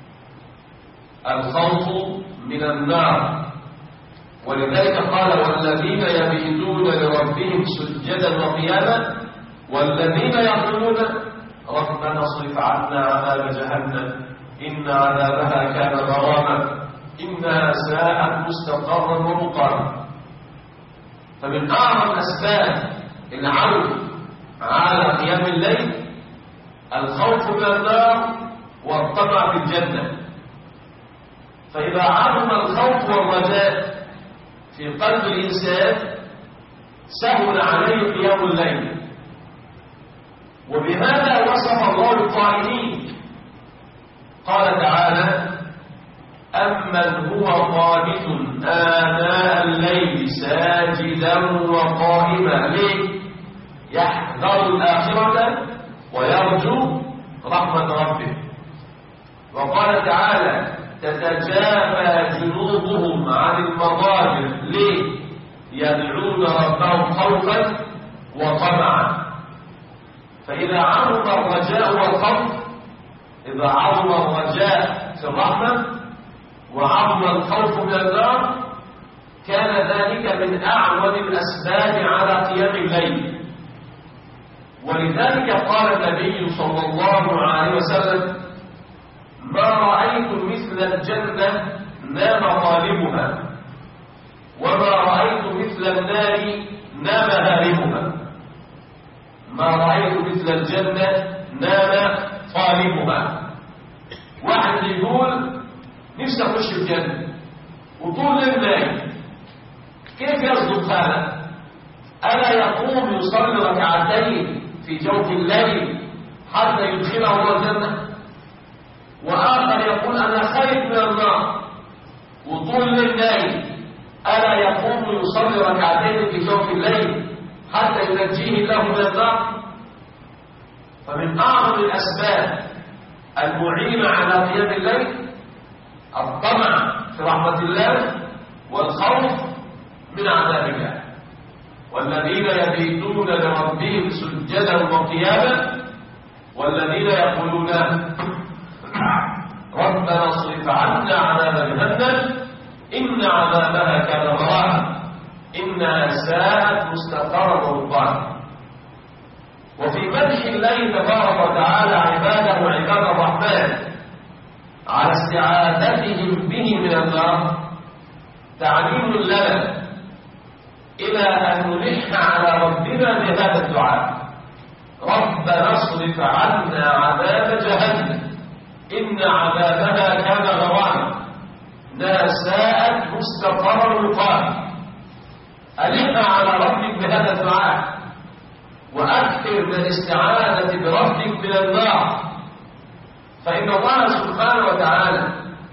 الخوف من النار. ولذلك قال: والذين يبيتون لربهم سجدا وقياما، والذين يقولون ربنا اصرف عنا عذاب جهنم إن عذابها كان غراما إنها ساءت مستقرا ومقاما. فمن أعظم أسباب العون على قيام الليل، الخوف من النار، والطمع في الجنة. فإذا عظم الخوف والرجاء في قلب الإنسان سهل عليه قيام الليل. وبهذا وصف الله القائمين، قال تعالى: أمن هو قانت آناء الليل ساجدا وقائما ليه؟ يحذر الآخرة ويرجو رحمة ربه. وقال تعالى: تتجافى جنوبهم عن المضاجع ليه؟ يدعون ربهم خوفا وطمعا. فإذا عظم الرجاء والخوف، إذا عظم الرجاء في الرحمة وعظم الخوف من النار، كان ذلك من أعظم الأسباب على قيام الليل. ولذلك قال النبي صلى الله عليه وسلم: ما رأيت مثل الجنة نام طالبها، وما رأيت مثل النار نام هاربها. ما رأيت مثل الجنة نام طالبها. واحد يقول نفسي أخش الجنة وطول الليل نايم، كيف يصدق هذا؟ ألا يقوم يصلي ركعتين في جوف الليل حتى يدخله الله الجنة؟ وآخر يقول أنا خايف من النار وطول الليل نايم، ألا يقوم يصلي ركعتين في جوف الليل حتى ينجيه الله من النار؟ فمن أعظم الأسباب المعينة على قيام الليل الطمع في رحمة الله والخوف من عذاب الله. والذين يبيتون لربهم سجدا وقياما، والذين يقولون ربنا اصرف عنا عذاب جهنم إن عذابها كان غراما إنها ساءت مستقرا ومقاما. وفي مدح الله تبارك وتعالى عباده عباد الرحمن على استعاذتهم به من النار تعليم لنا إلى أن نلح على ربنا بهذا الدعاء: ربنا اصرف عنا عذاب جهنم إن عذابها كان غراما إنها ساءت مستقرا ومقاما. ألح على ربك بهذا الدعاء، وأكثر من الاستعاذة بربك من النار. فإن الله سبحانه وتعالى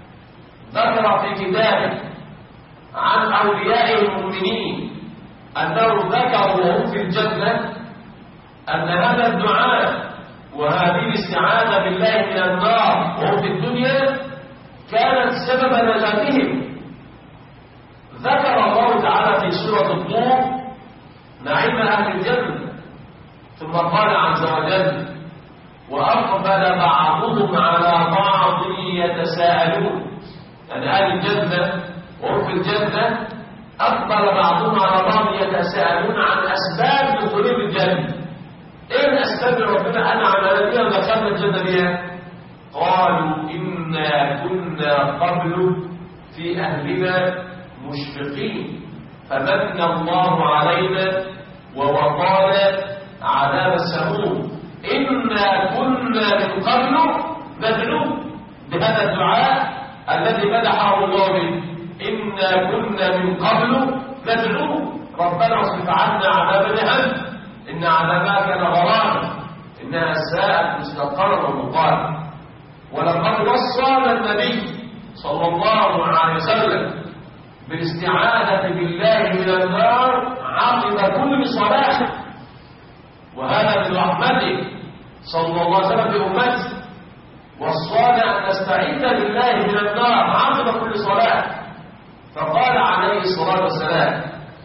ذكر في كتابه عن أوليائه المؤمنين أنهم ذكروا وهم في الجنة أن هذا الدعاء وهذه الاستعاذة بالله من النار وهم في الدنيا كانت سبب نجاتهم. ذكر الله تعالى في سورة الطور نعيم أهل الجنة، ثم قال عز وجل: وأقبل بعضهم على بعض يتساءلون. يعني أهل الجنة وهم في الجنة أقبل بعضهم على بعض يتساءلون عن أسباب دخول الجنة. إيه الأسباب اللي ربنا أنعم علينا ودخلنا الجنة بها؟ قالوا إنا كنا قبل في أهلنا مشفقين فمن الله علينا ووقانا عذاب السموم إنا كنا من قبل ندعو. بهذا الدعاء الذي مدحه الله به: إنا كنا من قبل ندعو ربنا اصرف عنا عذاب جهنم إن عذابها كان غراما إنها ساءت مستقرا ومقاما. ولقد وصانا النبي صلى الله عليه وسلم بالاستعاذة بالله من النار عقب كل صلاة، وهذا من رحمته صلى الله عليه وسلم بأمته. وصانا أن نستعيذ بالله من النار عقب كل صلاة، فقال عليه الصلاة والسلام: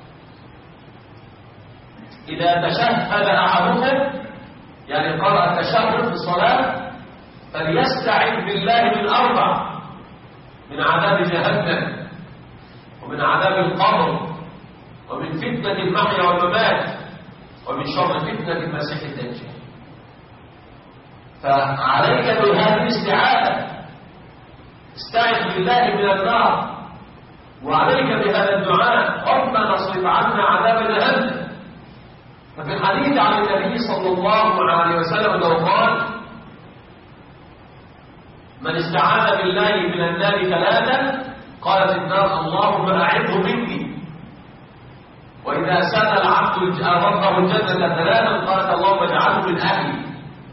إذا تشهد أحدكم، يعني قرأ التشهد في الصلاة، فليستعذ بالله من أربع: من عذاب جهنم، ومن عذاب القبر، ومن فتنة المحيا والممات، ومن شر فتنة المسيح الدجال. فعليك بهذه الاستعاذة، استعذ بالله من النار، وعليك بهذا الدعاء: ربنا اصرف عنا عذاب جهنم ففي الحديث عن النبي صلى الله عليه وسلم لو قال: من استعاذ بالله من النار ثلاثا قالت النار: اللهم أعذه مني. وإذا سأل العبد ربه الجنة ثلاثا قالت: اللهم اجعله من أهلي.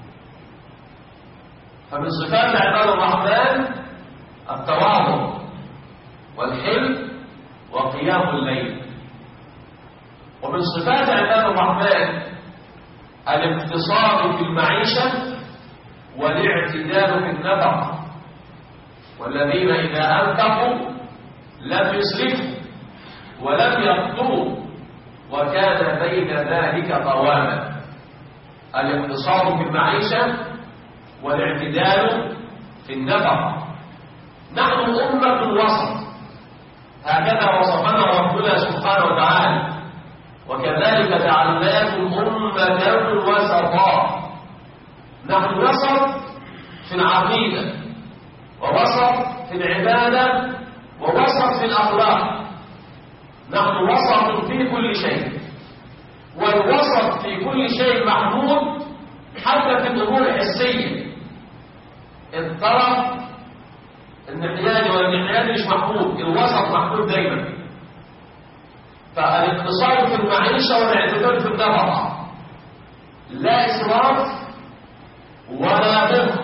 فمن صفات عباد الرحمن التواضع والحلم وقيام الليل. ومن صفات عباد الرحمن الاقتصاد في المعيشة والاعتدال في النفق. والذين إذا أنفقوا لم يسرفوا ولم يقتروا وكان بين ذلك قواما. الاقتصاد في المعيشة والاعتدال في النفق. نحن أمة الوسط، هكذا وصفنا ربنا سبحانه وتعالى: وكذلك جعلناكم أمة وسطا. نحن وسط في العقيدة، ووسط في العبادة، ووسط في الأخلاق. نحن وسط في كل شيء، والوسط في كل شيء محمود حتى في الأمور الحسية. الطرف النحيان والنحيان مش محمود، الوسط محمود دايما. فالاقتصاد في المعيشة والاعتدال في النفقة، لا إسراف ولا بخل،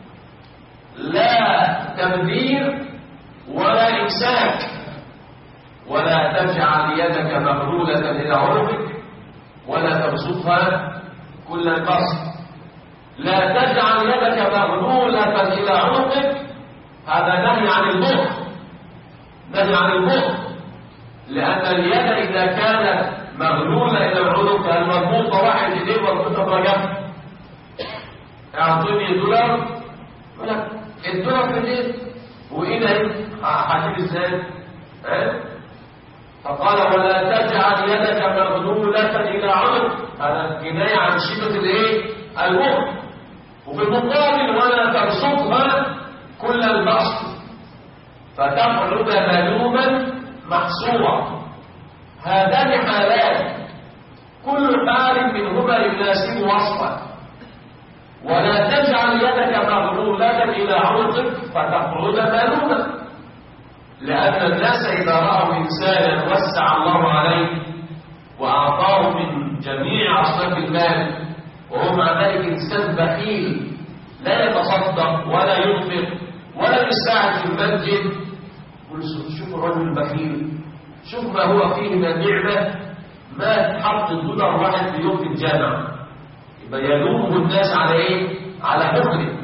لا تبذير ولا إمساك. ولا تجعل يدك مغلولة إلى عنقك ولا تبسطها كل البسط. لا تجعل يدك مغلولة إلى عنقك، هذا نهي عن البخل، نهي عن البخل. لأن اليد إذا كانت مغلولة إلى العنق المربوطة واحد إيديه مربوطة برجل، أعطوني دولار، يقول لك الدولار في الإيد وإيدك هتجيب إزاي؟ فقال: ولا تجعل يدك مغلولة إلى عنق، هذا كناية عن شدة البخل. وفي المقابل: ولا تبسطها كل البسط فتقعد ملوما محصورا. هذان حالان كل حال منهما يناسب وصفا. ولا تجعل يدك مغلولة إلى عنقك فتقعد ملوما، لأن الناس إذا رأوا إنسانا وسع الله عليه وأعطاه من جميع أصناف المال وهو مع ذلك إنسان بخيل لا يتصدق ولا ينفق ولا يساعد في المسجد، يقول: شوف الرجل البخيل، شوف ما هو فيه من النعمة، ما تحط دولار واحد في يوم في الجامع. يبقى يلومه الناس على إيه؟ على بخله.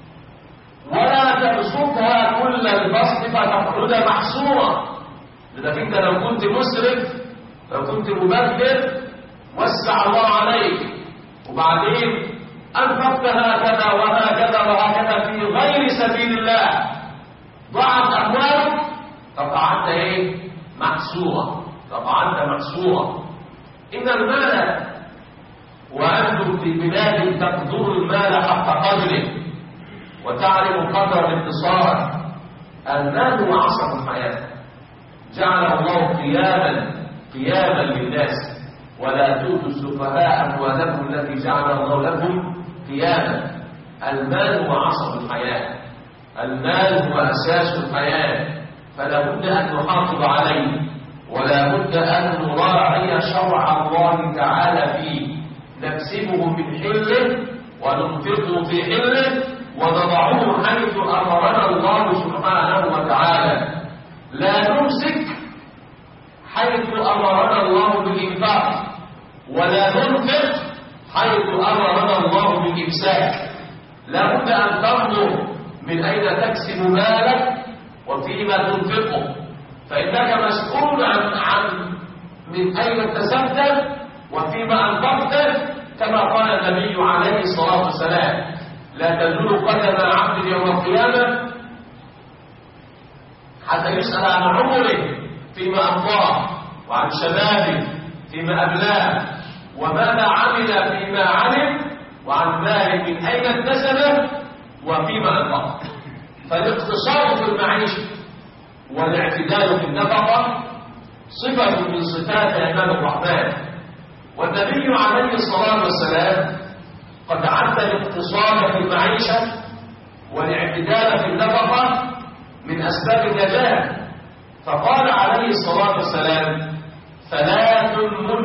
ولا تبسطها كل البسط فتقعد محصورا، لأنك أنت لو كنت مسرف، لو كنت مبذر، وسع الله عليك وبعدين أنفقت هكذا وهكذا وهكذا في غير سبيل الله، ضاعت أموالك، فقعدت إيه؟ محصورا، فقعدت محصورا. إن المال، وأنتم في بلاد تقدر المال حق قدره وتعرف قدر الاقتصاد. المال هو عصب الحياة، جعله الله قياما للناس. ولا تؤتوا السفهاء أموالكم التي جعل الله لكم قياما. المال هو عصب الحياة، المال هو أساس الحياة، فلا بد أن نحافظ عليه، ولا بد أن نراعي شرع الله تعالى فيه، نكسبه من حله وننفقه في حله ونضعه حيث أمرنا الله سبحانه وتعالى. لا نمسك حيث أمرنا الله بالإنفاق، ولا ننفق حيث أمرنا الله بالإمساك. لا بد أن تنظر من أين تكسب مالك وفيما تنفقه، فإنك مسؤول عن من أين اكتسبته وفيما أنفقته، كما قال النبي عليه الصلاة والسلام: لا تزول قدم عبد يوم القيامة حتى يسأل عن عمره فيما أمضاه، وعن شبابه فيما أبلاه، وماذا عمل فيما علم، وعن ماله من أين اكتسبه وفيما أنفقه. فالاقتصاد في المعيشة والاعتدال في النفقة صفة من صفات عباد الرحمن. والنبي عليه الصلاة والسلام قد عد الاقتصاد في المعيشة والاعتدال في النفقة من أسباب النجاة، فقال عليه الصلاة والسلام: ثلاث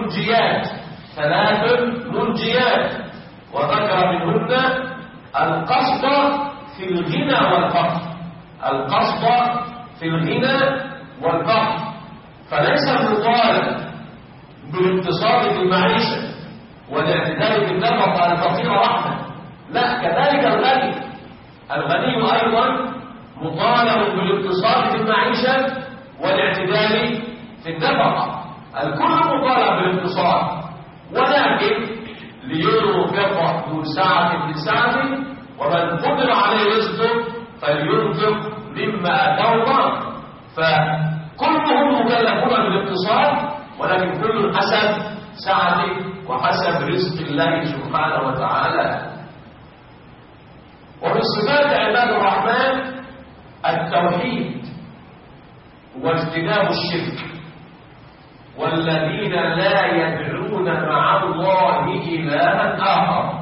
منجيات، وذكر منهن القصد في الغنى والفقر. فليس المطالب بالاقتصاد في المعيشة والاعتدال في النفقة الفقيرة وحده، لا، كذلك الغني أيضا مطالب بالاقتصاد في المعيشة والاعتدال في النفقة. الكل مطالب بالاقتصاد، ولكن لينفق ذو سعة لسعته، ومن قدر عليه رزقه فلينفق مما آتاه الله. فكلهم مكلفون بالاقتصاد، ولكن كل حسب سعته وحسب رزق الله سبحانه وتعالى. ومن صفات عباد الرحمن التوحيد واجتناب الشرك، والذين لا يدعون مع الله إلها آخر.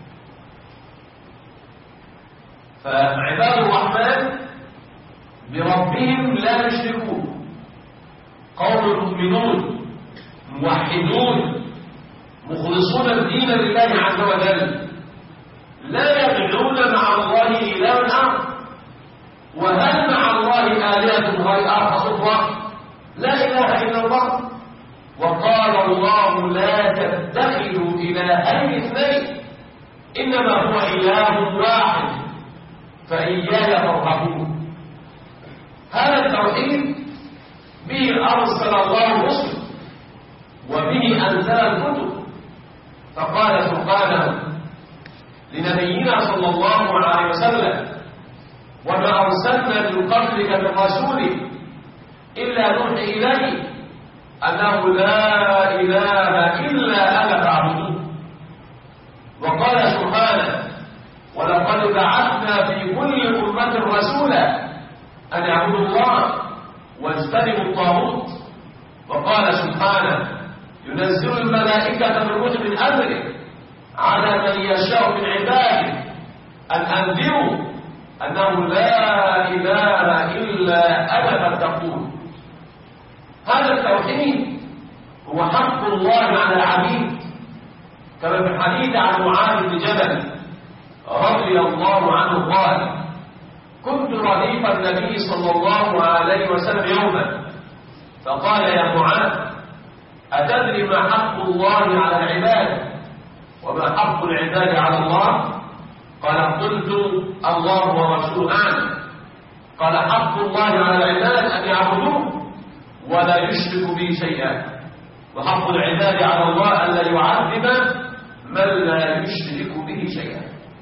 فعباد الرحمن بربهم لا يشركون، قوم مؤمنون موحدون مخلصون الدين لله عز وجل، لا يدعون مع الله إلها آخر. وهل مع الله آلهة غير أخرى؟ لا إله إلا الله. وقال الله: لا تتخذوا إلهين اثنين، إنما هو إله واحد فإياي فارهبون. هذا التوحيد به أرسل الله الرسل وبه أنزل الكتب. فقال سبحانه لنبينا صلى الله عليه وسلم: وما أرسلنا من قبلك من رسول إلا نوحي إليه أنه لا إله إلا أنا فاعبدون. وقال سبحانه: ولقد بعثنا في كل أمة رسولا أن يعبدوا الله واجتنبوا الطاغوت. وقال سبحانه: ينزل الملائكة بالروح من أمره على من يشاء من عباده أن أنذروا أنه لا إله إلا أنا فاتقون. هذا التوحيد هو حق الله على العبيد، كما في الحديث عن معاذ بن جبل رضي الله عنه قال: كنت رديف النبي صلى الله عليه وسلم يوما فقال: يا معاذ، أتدري ما حق الله على العباد وما حق العباد على الله؟ قال: قلت: الله ورسوله أعلم. قال: حق الله على العباد أن يعبدوه ولا يشرك به شيئا، وحق العباد على الله ألا يعذب من لا يشرك به شيئا.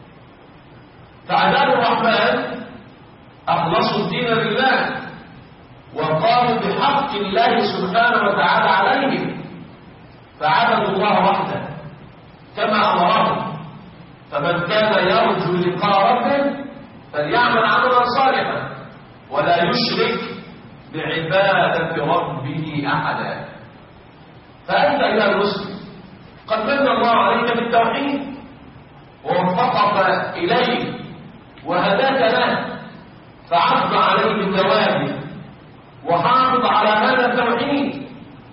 فعباد الرحمن أخلصوا الدين لله وقاموا بحق الله سبحانه وتعالى عليهم، فعبدوا الله وحده كما أمرهم. فمن كان يرجو لقاء ربه فليعمل عملا صالحا ولا يشرك بعبادة ربه أحدا. فأنت أيها المسلم قد من الله عليك بالتوحيد ووفقك إليه وهداك له، فعض عليه بالواجب وحافظ على هذا التوحيد،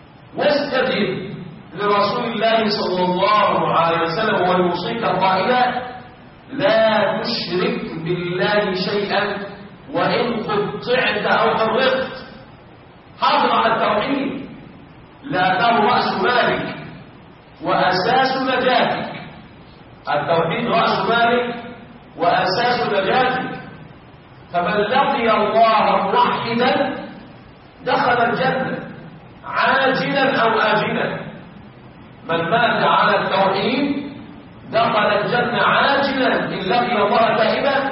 واستجب لرسول الله صلى الله عليه وسلم ويوصيك قائلا: لا تشرك بالله شيئا وإن قطعت أو فرقت. حافظ على التوحيد لأنه رأس مالك وأساس نجاتك. التوحيد رأس مالك وأساس نجاتك. فمن لقي الله موحدا دخل الجنة عاجلا أو آجلا. من مات على التوحيد دخل الجنة عاجلا إن لقي الله تائبا،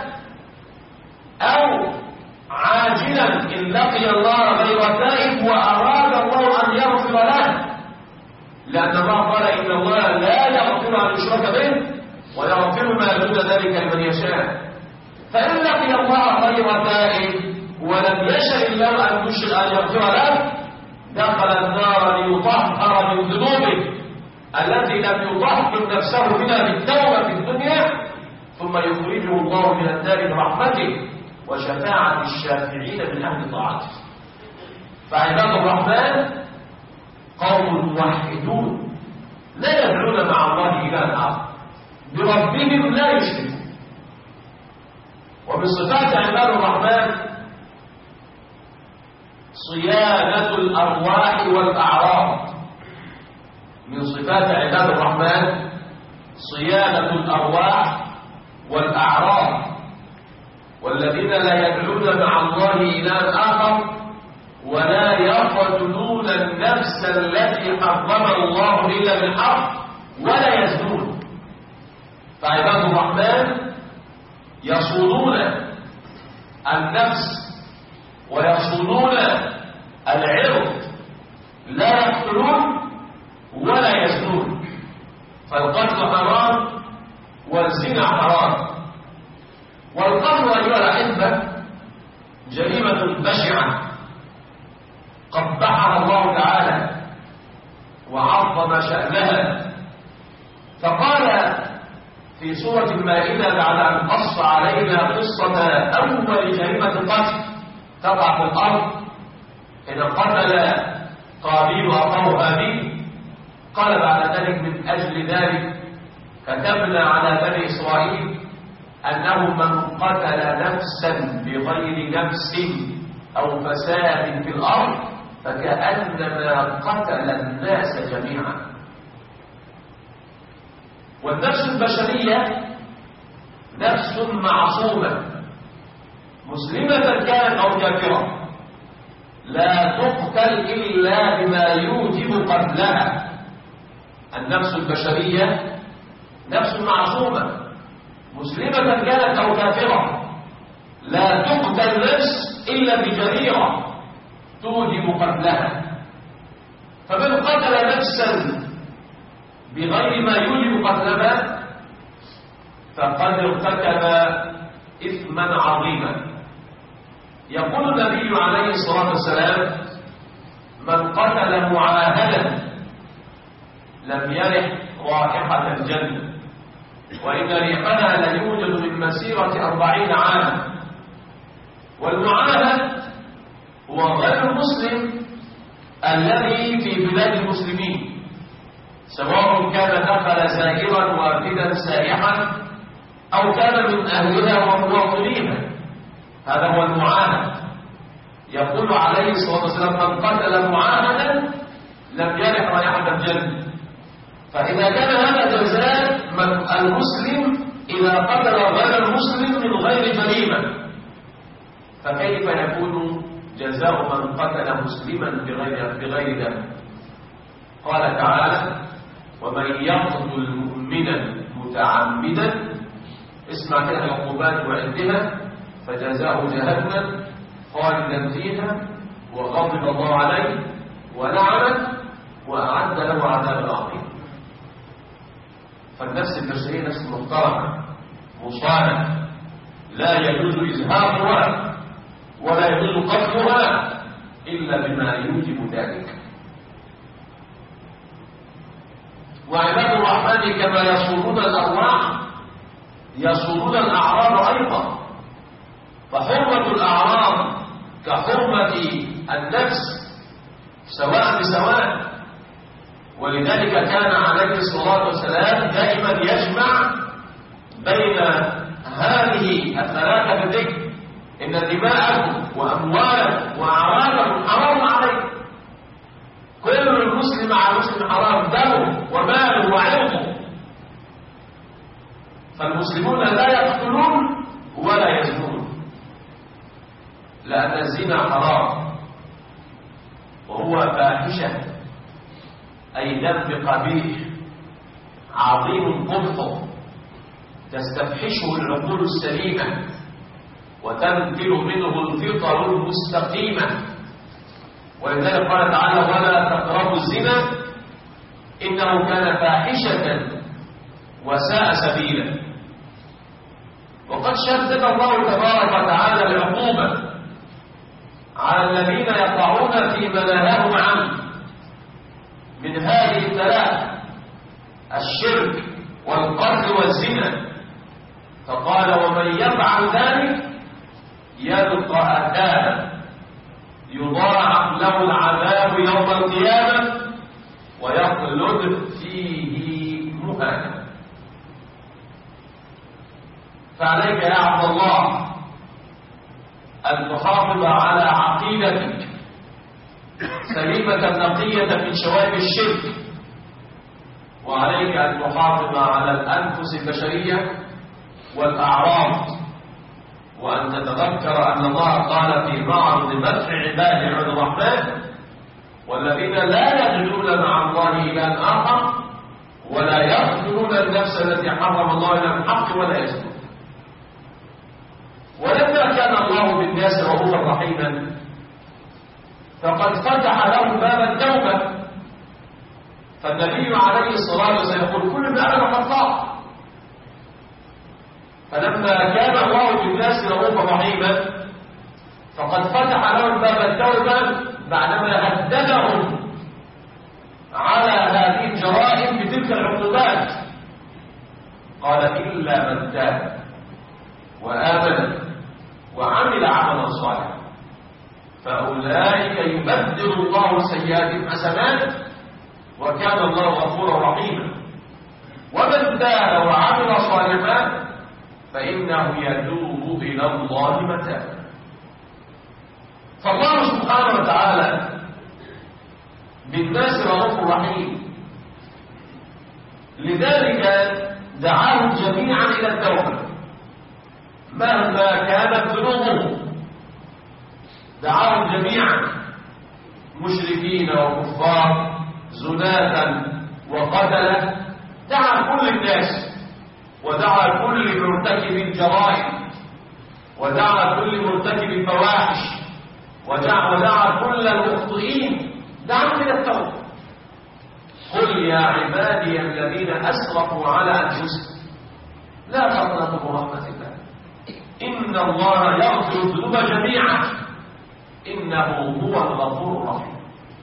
أو عاجلا إن لقي الله غير تائب وأراد الله أن يغفر له، لأن الله قال: إن الله لا يغفر أن يشرك به ويغفر ما دون ذلك لمن يشاء. فإن لقي الله غير تائب ولم يشأ الله أن يغفر له دخل النار ليطهر من ذنوبه، الذي لم يطهر نفسه منها بالتوبة في الدنيا ثم يخرجه الله من النار برحمته وشفاعة الشافعين من أهل طاعته. فعباد الرحمن قوم موحدون لا يدعون مع الله إلها آخر، بربهم لا يشركون. ومن صفات عباد الرحمن صيانة الأرواح والأعراض. من صفات عباد الرحمن صيانة الأرواح والأعراض. والذين لا يدعون مع الله إلها آخر ولا يقتلون النفس التي حرم الله إلا بالحق ولا يزنون. فعباد الرحمن يصونون النفس ويصونون العرض، لا يقتلون ولا يزنون. فالقتل حرام والزنا حرام. والقتل أيها الأحبة جريمة بشعة قبحها الله تعالى وعظم شأنها. فقال في سورة المائدة بعد أن قص علينا قصة أول جريمة قتل تقع في الأرض إذا قتل قابيل أخاه هابيل، قال بعد ذلك من أجل ذلك كتبنا على بني إسرائيل أنه من قتل نفسا بغير نفس أو فساد في الأرض فكأنما قتل الناس جميعا. والنفس البشرية نفس معصومة مسلمة كانت أو كافرة لا تقتل إلا بما يوجب قتلها. النفس البشرية نفس معصومة مسلمة كانت أو كافرة لا تقتل نفس إلا بجريرة توجب قتلها. فمن قتل نفسا بغير ما يوجب قتلها فقد ارتكب إثما عظيما. يقول النبي عليه الصلاة والسلام من قتل معاهدا لم يرح رائحة الجنة وإن ريحها ليوجد من مسيرة 40 عاما. والمعاهد هو غير المسلم الذي في بلاد المسلمين سواء كان دخل زائرا وافدا سائحا أو كان من أهلها ومواطنيها، هذا هو المعاهد. يقول عليه الصلاة والسلام من قتل معاهدا لم يرح رائحة الجنة. فإذا كان هذا جزاء المسلم إذا قتل غير المسلم من غير جريمة، فكيف يكون جزاء من قتل مسلما بغير دم؟ قال تعالى ومن يقتل مؤمنا متعمدا، اسمع كده العقوبات وعدها، فجزاء جهنم خالدا فيها وغضب الله عليه ولعنه وأعد له عذابا عظيما. فالنفس البشرية نفس محترمة مصانة لا يجوز إزهاقها ولا يجوز قتلها إلا بما يوجب ذلك. وعباد الرحمن كما يصونون الأرواح يصونون الأعراض أيضا. فحرمة الأعراض كحرمة النفس سواء بسواء. ولذلك كان عليه الصلاة والسلام دائما يجمع بين هذه الثلاثة بالذكر إن دماءكم وأموالكم وأعراضكم حرام عليكم. كل المسلم على المسلم حرام دمه وماله وعرضه. فالمسلمون لا يقتلون ولا يزنون لأن الزنا حرام وهو فاحشة أي ذنب قبيح عظيم قبحه تستفحشه العقول السليمة وتنفر منه الفطر المستقيمة. ولذلك قال تعالى ولا تقربوا الزنا إنه كان فاحشة وساء سبيلا. وقد شدد الله تبارك وتعالى العقوبة على الذين يقعون في ما نهاهم عنه من هذه الثلاث الشرك والقتل والزنا، فقال ومن يفعل ذلك يلقى أثاما يضاعف له العذاب يوم القيامة ويخلد فيه مهانا. فعليك يا عبد الله أن تحافظ على عقيدتك سليمة نقية من شوائب الشرك، وعليك أن تحافظ على الأنفس البشرية والأعراض، وأن تتذكر أن الله قال في معرض مدح عباد الرحمن والذين لا يجدون مع الله إلها آخر ولا يقتلون النفس التي حرم الله إلا بالحق ولا يزنون. ولما كان الله بالناس رؤوفا رحيما فقد فتح لهم باب التوبة، فالنبي عليه الصلاة والسلام يقول كل ابن آدم خطاء. فلما كان الله بالناس رؤوفا رحيما فقد فتح لهم باب التوبة بعدما هددهم على هذه الجرائم بتلك العقوبات، قال إلا من تاب وآمن وعمل عملا صالحا فأولئك يبدل الله سيئاتهم حسنات وكان الله غفورا رحيما. ومن تاب وعمل صالحا فإنه يتوب إلى الله متابا. فالله سبحانه وتعالى بالناس رؤوف رحيم، لذلك دعاهم جميعا إلى التوبة مهما كانت ذنوبهم. دعاهم جميعا مشركين وكفار زناة وقتلة، دعا كل الناس ودعا كل مرتكب الجرائم ودعا كل مرتكب الفواحش ودعا كل المخطئين، دعاهم إلى التوبة. قل يا عبادي الذين أسرفوا على أنفسهم لا تقنطوا من رحمة الله إن الله يغفر الذنوب جميعا إنه هو الغفور الرحيم.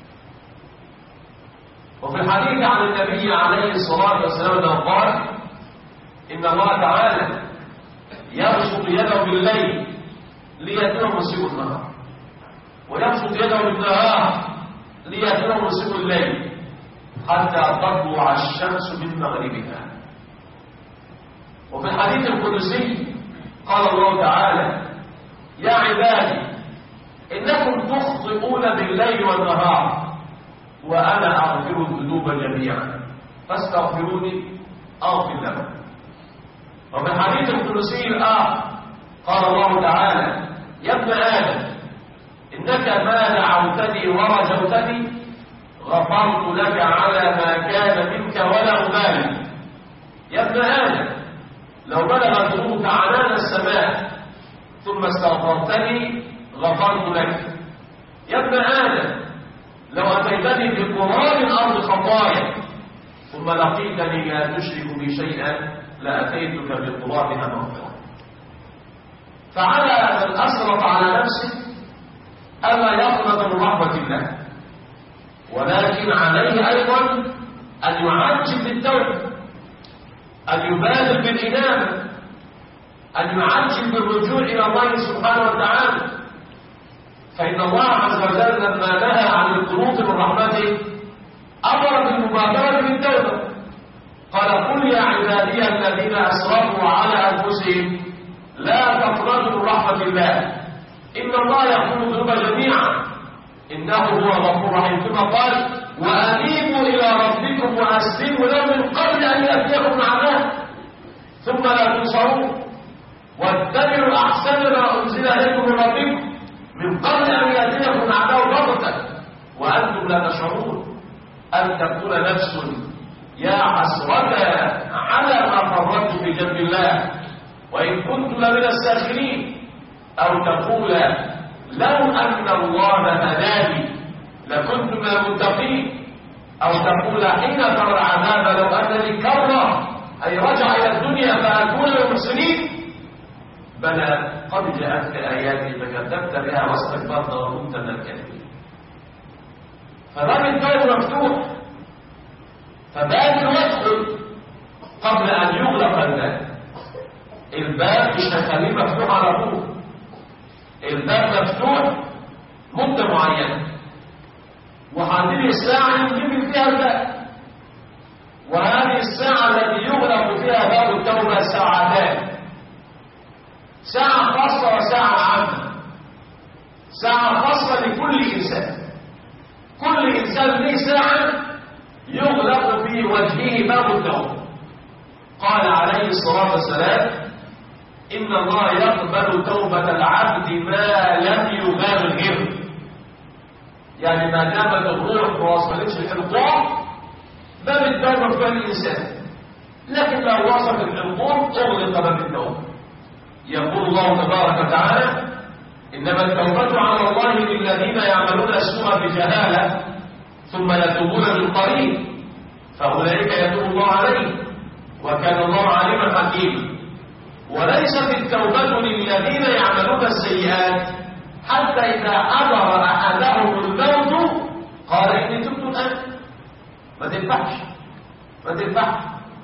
وفي الحديث عن النبي عليه الصلاة والسلام أنه قال إن الله تعالى يبسط يده بالليل ليتم مسيء النهار ويبسط يده بالنهار ليتم مسيء الليل حتى تطلع الشمس من مغربها. وفي الحديث القدسي قال الله تعالى يا عبادي إنكم تخطئون بالليل والنهار وأنا أغفر الذنوب جميعا فاستغفروني أغفر لكم. وفي الحديث القدسي الآخر قال الله تعالى يا ابن آدم إنك ما دعوتني ورجوتني غفرت لك على ما كان منك ولا أبالي. يا ابن آدم لو بلغت ذنوبك عنان السماء ثم استغفرتني غفرت لك. يا ابن آدم لو أتيتني بقراب الأرض خطايا ثم لقيتني لا تشرك بي شيئا لأتيتك بقرابها مغفرة. فعلى من أسرف على نفسه ألا يقنط من رحمة الله، ولكن عليه أيضا أن يعجل بالتوبة، أن يبادر بالإنابة، أن يعجل بالرجوع إلى الله سبحانه وتعالى. فإن الله عز وجل لما نهى عن القنوط من رحمته أمر بالمبادرة بالتوبة. قال قل يا عبادي الذين أسرفوا على أنفسهم لا تقنطوا من رحمة الله إن الله يغفر الذنوب جميعا إنه هو الغفور الرحيم. ثم قال وأنيبوا إلى ربكم وأسلموا له من قبل أن يأتيكم عذاب ثم لا تنصرون واتبعوا أحسن ما أنزل إليكم من ربكم من قبل أن يأتيكم عذاب بغتة وأنتم لا تشعرون أن تقول نفس يا حسرة على ما فرطت في جنب الله وإن كنت لمن الساخرين، أو تقول لو أن الله هداني لكنت من المتقين، أو تقول حين ترى العذاب لو أن لي كرة أي رجع إلى الدنيا فأكون من المحسنين. بلى قد جاءتك آياتي فكذبت بها واستكبرت وكنت من الكافرين. فباب التوبة مفتوح، فبادر وادخل قبل أن يغلق الباب. الباب مش هيخليه مفتوح على طول، الباب مفتوح مدة معينة، وهذه الساعة ينقفل فيها الباب، وهذه الساعة التي يغلق فيها باب التوبة ساعتان، ساعة خاصة وساعة عامة. ساعة خاصة لكل إنسان، كل إنسان له ساعة يغلق في وجهه باب التوبة. قال عليه الصلاة والسلام: إن الله يقبل توبة العبد ما لم يغرغر، يعني ما دامت الروح ما وصلتش الحلقوم باب التوبة في الإنسان، لكن لو وصلت الحلقوم أغلق باب التوبة. يقول الله تبارك وتعالى: إنما التوبة على الله للذين يعملون السوء بجهالة ثم يتوبون من قريب فأولئك يتوب الله عليهم وكان الله عليما حكيما. وليست التوبة للذين يعملون السيئات حتى إذا حضر أحدهم الموت قال إني تبت الآن. ما تنفعش.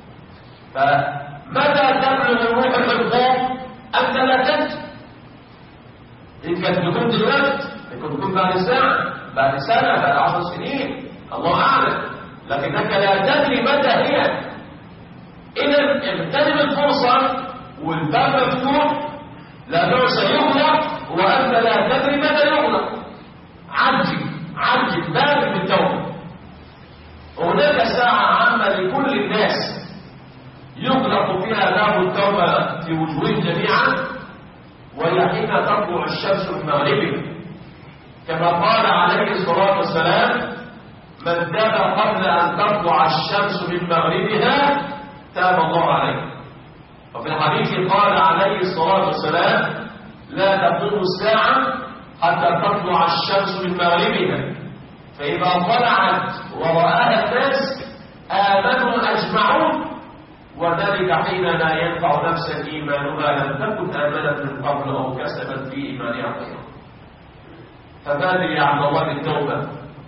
فمتى تبلغ الروح الحلقوم؟ أنت لا تنسى. إن كانت تكون دلوقتي، ممكن تكون بعد ساعة، بعد سنة، بعد 10 سنين، الله أعلم، لكنك لا تدري متى هي. إذا اغتنم الفرصة والباب مفتوح، لأنه سيغلق وأنت لا تدري متى يغلق. عجل باب بالتوبة. هناك ساعة عامة لكل الناس يغلق فيها باب التوبة في وجوههم جميعا، وهي حين تطلع الشمس من مغربها، كما قال عليه الصلاة والسلام: من تاب قبل أن تطلع الشمس من مغربها تاب الله عليه. وفي الحديث قال عليه الصلاة والسلام: لا تقوم الساعة حتى تطلع الشمس من مغربها، فإذا طلعت ورآها الناس آمنوا أجمعون، وذلك حين لا ينفع نفسا إيمانها لم تكن آمنت من قبل أو كسبت في إيمانها خيرا. فبادر يا عبد الله بالتوبة،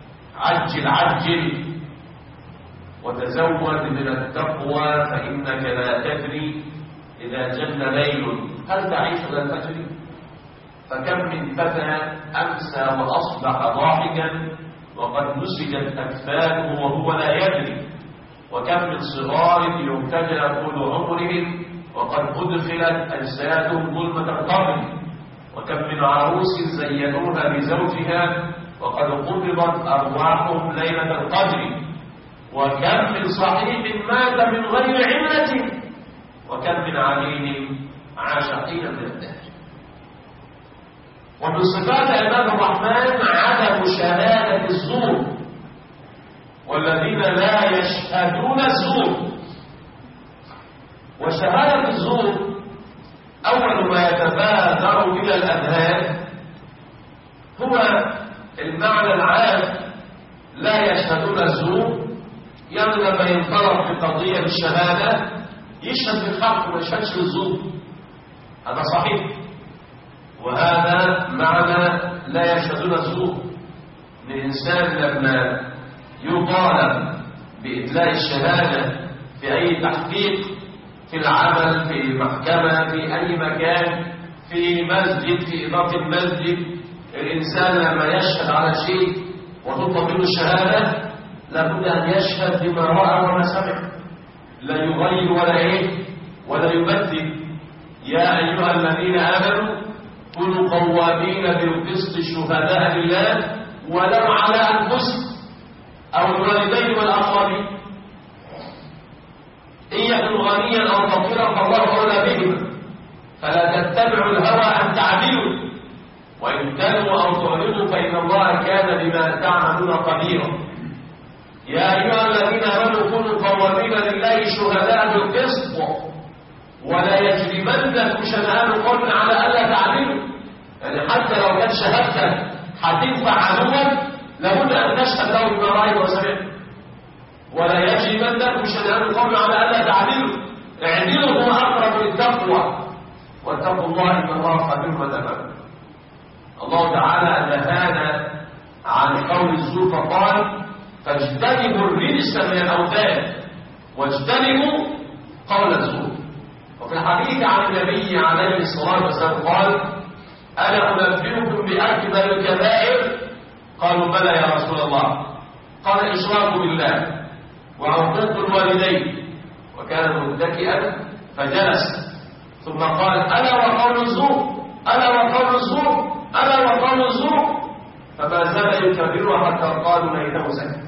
عجل وتزود من التقوى، فإنك لا تدري إذا جن ليل هل تعيش إلى الفجر. فكم من فتى أمسى وأصبح ضاحكا وقد نسجت أكفانه وهو لا يدري، وكم من صغار يبتلى طول عمرهم وقد أدخلت أجسادهم ظلمة القبر، وكم من عروس زينوها بزوجها وقد قبضت أرواحهم ليلة القدر، وكم من صحيح مات من غير علة، وكم من عليل عاش حينا من الدهر. ومن صفات عباد الرحمن عدم شهادة الزور، والذين لا يشهدون الزور. وشهادة الزور أول ما يتبادر إلى الأذهان هو المعنى العام: لا يشهدون الزور، يعني لما ينطلق في قضية الشهادة يشهد بالحق وما يشهدش بالزور، هذا صحيح. وهذا معنى لا يشهدون الزور. الإنسان لما يطالب بإدلاء الشهادة في أي تحقيق، في العمل، في المحكمة، في أي مكان، في مسجد، في إدارة المسجد، الإنسان لما يشهد على شيء وتطلب منه الشهادة لابد أن يشهد بما رأى وما سمع، لا يغير ولا يبدل. يا أيها الذين آمنوا كونوا قوامين بالقسط شهداء لله ولو على أنفسكم أو الوالدين والأقربين، إن يكن غنيا أو فقيرا فالله أولى بهما، فلا تتبعوا الهوى أن تعدلوا، وإن تلوا أو تعرضوا فإن الله كان بما تعملون خبيرا. يا أيها الذين آمنوا كونوا قوامين لله شهداء بالقسط ولا يجرمنكم شنآن قوم على ألا تعدلوا. يعني حتى لو كانت شهادتك هتنفع عدوك لابد أن تشهد له بما رأيت وسمعت. ولا يجرمنكم شنآن قوم على ألا تعدلوا، اعدلوا هو أقرب للتقوى واتقوا الله إن الله خبير بما تعملون. الله تعالى نهانا عن قول الزور فقال: فاجتنبوا الرجس من الأوثان واجتنبوا قول الزور. وفي الحديث عن النبي عليه الصلاة والسلام قال: ألا أنبئكم بأكبر الكبائر؟ قالوا: بلى يا رسول الله. قال: الإشراك بالله وعقوق الوالدين. وكان متكئا فجلس، ثم قال: ألا وقول الزور، ألا وقول الزور، ألا وقول الزور. فما زال يكررها حتى قالوا ليته سكت.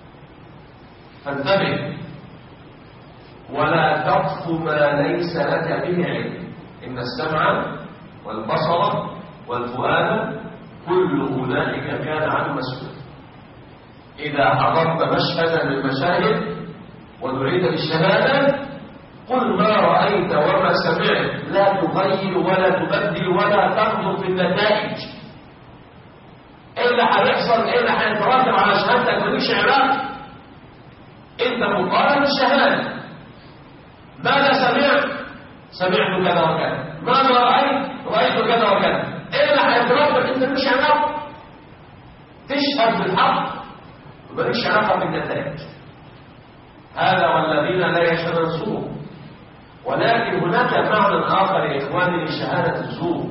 فانتبه ولا تقف ما ليس لك به علم، إن السمع والبصر والفؤاد كل أولئك كان عنه مسؤولا. إذا حضرت مشهدا من المشاهد ودعيت للشهادة قل ما رأيت وما سمعت، لا تغير ولا تبدل ولا تنظر في النتائج. إيه اللي هيحصل؟ إيه اللي هيترتب على شهادتك؟ ماليش علاقة. أنت مطالب بالشهادة. ماذا سمعت؟ سمعت كذا وكذا. ماذا رأيت؟ رأيت كذا وكذا. إيه اللي هيترتب؟ أنت ماليش علاقة. تشهد بالحق وماليش علاقة بالنتائج. هذا والذين لا يشهدون الزور. ولكن هناك معنى آخر يا إخواني لشهادة الزور.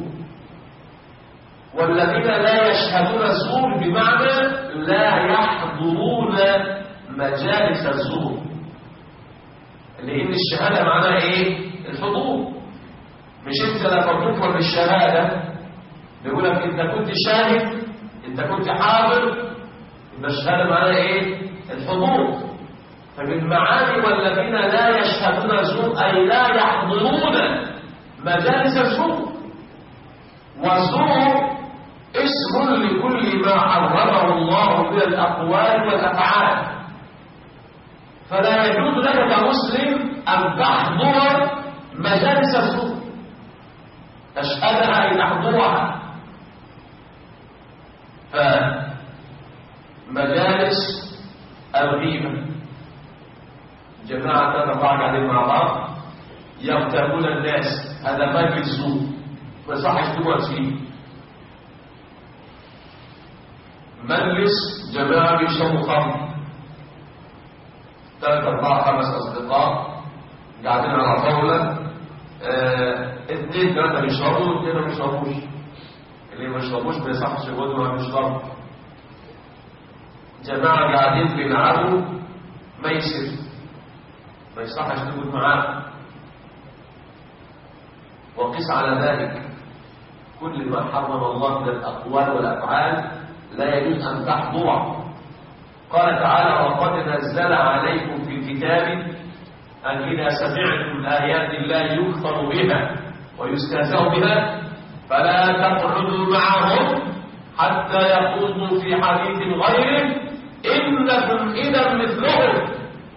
والذين لا يشهدون الزور بمعنى لا يحضرون مجالس الزور. لأن الشهادة معناها إيه؟ الحضور. مش أنت لما تكفر بالشهادة بيقول لك أنت كنت شاهد، أنت كنت حاضر، يبقى الشهادة معناها إيه؟ الحضور. فبالمعاني والذين لا يشهدون الزور أي لا يحضرون مجالس الزور. والزور اسم لكل ما حرمه الله من الأقوال والأفعال. فلا يجوز لك كمسلم أن تحضر مجالس الزور، تشهدها أي تحضرها. فمجالس الغيبة، جماعة 3-4 قاعدين مع بعض يغتابون الناس، هذا مجلس زور ما يصحش تقعد فيه. مجلس جماعة بيشربوا خمر، 3-4-5 أصدقاء قاعدين على طاولة، 2-3 بيشربوا و2 ما بيشربوش. اللي ما يشربوش ما يصحش يقعدوا ما بيشربوا. جماعة قاعدين بيلعبوا ميسر، ما يصحش تقعد معاه. وقس على ذلك كل ما حرم الله من الأقوال والأفعال لا يجوز أن تحضره. قال تعالى: وقد نزل عليكم في الكتاب أن إذا سمعتم آيات الله يكفر بها ويستهزأ بها فلا تقعدوا معهم حتى يخوضوا في حديث غيره إنكم إذا مثلهم.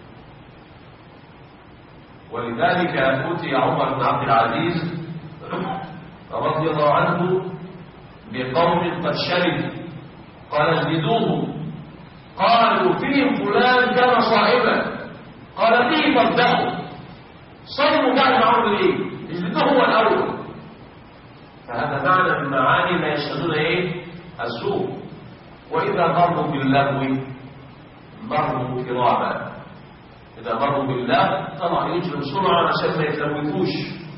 ولذلك أتي عمر بن عبد العزيز رضي الله عنه بقوم قد شربوا، قال: اجلدوه. قالوا: فيهم فلان كان صائما. قال: فيه فابدأوا. صيموا قاعد معهم ليه؟ اجلدوه هو الأول. فهذا معنى من معاني لا يشهدون ايه؟ الزور. وإذا مروا باللغو مروا كراما. إذا مروا بالله طلع يجروا بسرعة عشان ما يتلوثوش.